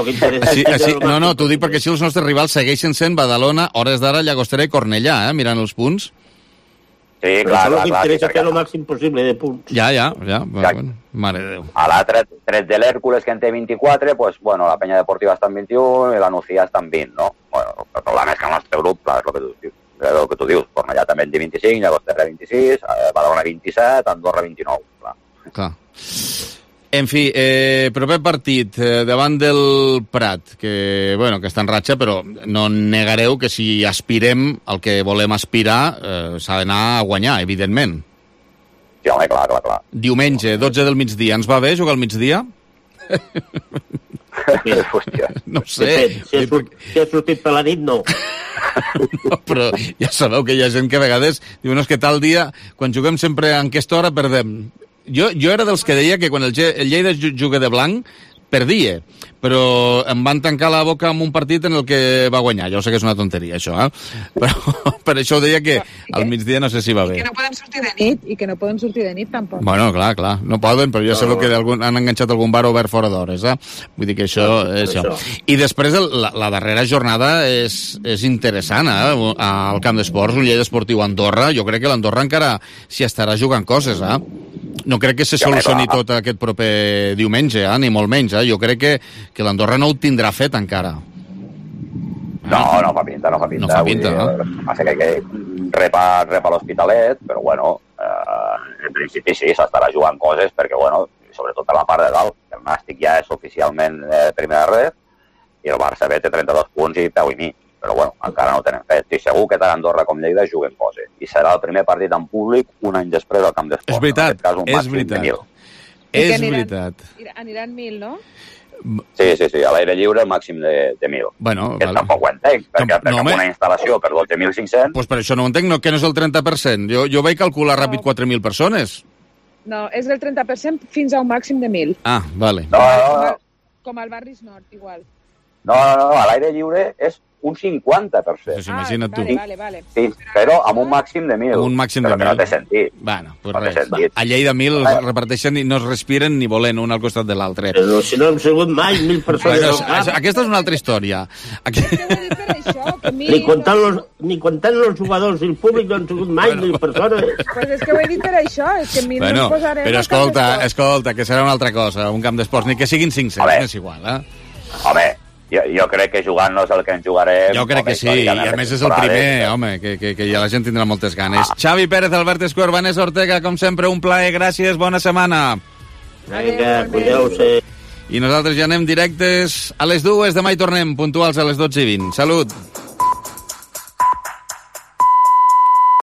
No, t'ho dic perquè així els nostres rivals segueixen sent Badalona, hores d'ara, Llagostera i Cornellà, mirant els punts. Sí, clar. Això és el que interessa fer el màxim possible de punts. Ja. Mare de Déu. A l'altre, tret de l'Hèrcules, que en té 24, la Peña Deportiva està en 21 i la Nucía està en 20, no? El problema és que el nostre grup, clar, és el que tu dius, Cornellà també en té 25, Llagostera 26, Badalona 27, Andorra 29, clar. En fi, proper partit davant del Prat, que està en ratxa, però no negareu que si aspirem al que volem aspirar s'ha d'anar a guanyar, evidentment. Sí, home, clar. Diumenge, 12 del migdia. Ens va bé jugar al migdia? No sé. Si has sortit per la nit, no. No, però ja sabeu que hi ha gent que a vegades diu, és que tal dia, quan juguem sempre en aquesta hora, perdem. Jo era dels que deia que quan el Lleida juga de blanc, perdia, però em van tancar la boca amb un partit en el que va guanyar. Ja ho sé que és una tonteria, això, però per això ho deia que al migdia no sé si va bé. I que no podem sortir de nit, i que no podem sortir de nit tampoc. Bueno, clar, no poden, però jo sé que han enganxat algun bar obert fora d'hores, Vull dir que això és això. I després la darrera jornada és interessant, al camp d'esports, un Lleida Esportiu Andorra. Jo crec que l'Andorra encara s'hi estarà jugant coses, No crec que se solucioni tot aquest proper diumenge, ni molt menys, Jo crec que l'Andorra no ho tindrà fet encara. No fa pinta. No fa pinta, Passa que repa l'Hospitalet, però bueno, en principi sí, s'estarà jugant coses, perquè bueno, sobretot a la part de dalt, el Nàstic ja és oficialment primera red, i el Barça B té 32 punts i peu i mig, però bueno, encara no ho tenen fet. I segur que tant Andorra com Lleida juguen coses. I serà el primer partit en públic un any després al camp d'esports. És veritat, és veritat. Aniran 1.000, no? Sí, a l'aire lliure el màxim de 1.000. Bueno, que tampoc ho entenc, perquè amb una instal·lació per 12.500... Doncs per això no ho entenc, que no és el 30%. Jo vaig calcular ràpid 4.000 persones. No, és el 30% fins a un màxim de 1.000. Ah, vale. No. Com al Barris Nord, igual. No, a l'aire lliure és un 50%. Pues imagina't tu. Vale. Sí, però amb un màxim de 1.000. Amb un màxim de 1.000. Però no té sentit. Bueno, pues res. A Lleida 1.000 es reparteixen i no es respiren ni volent un al costat de l'altre. Però si no hem sigut mai 1.000 persones. Aquesta és una altra història. Ni comptant els jugadors i el públic no han sigut mai 1.000 persones. Pues és que ho he dit per això, és que 1.000 no ens posarem... Però escolta, que serà una altra cosa, un camp d'esports, ni que siguin 500, és igual, Home, jo crec que jugant no és el que ens jugarem. Jo crec que sí, i a més és el primer, home, que ja la gent tindrà moltes ganes. Xavi Pérez, Albert Escuer, Vanessa Ortega, com sempre, un plaer, gràcies, bona setmana. Vinga, cuideu-se. I nosaltres ja anem directes a les 2, demà hi tornem, puntuals a les 12:20. Salut!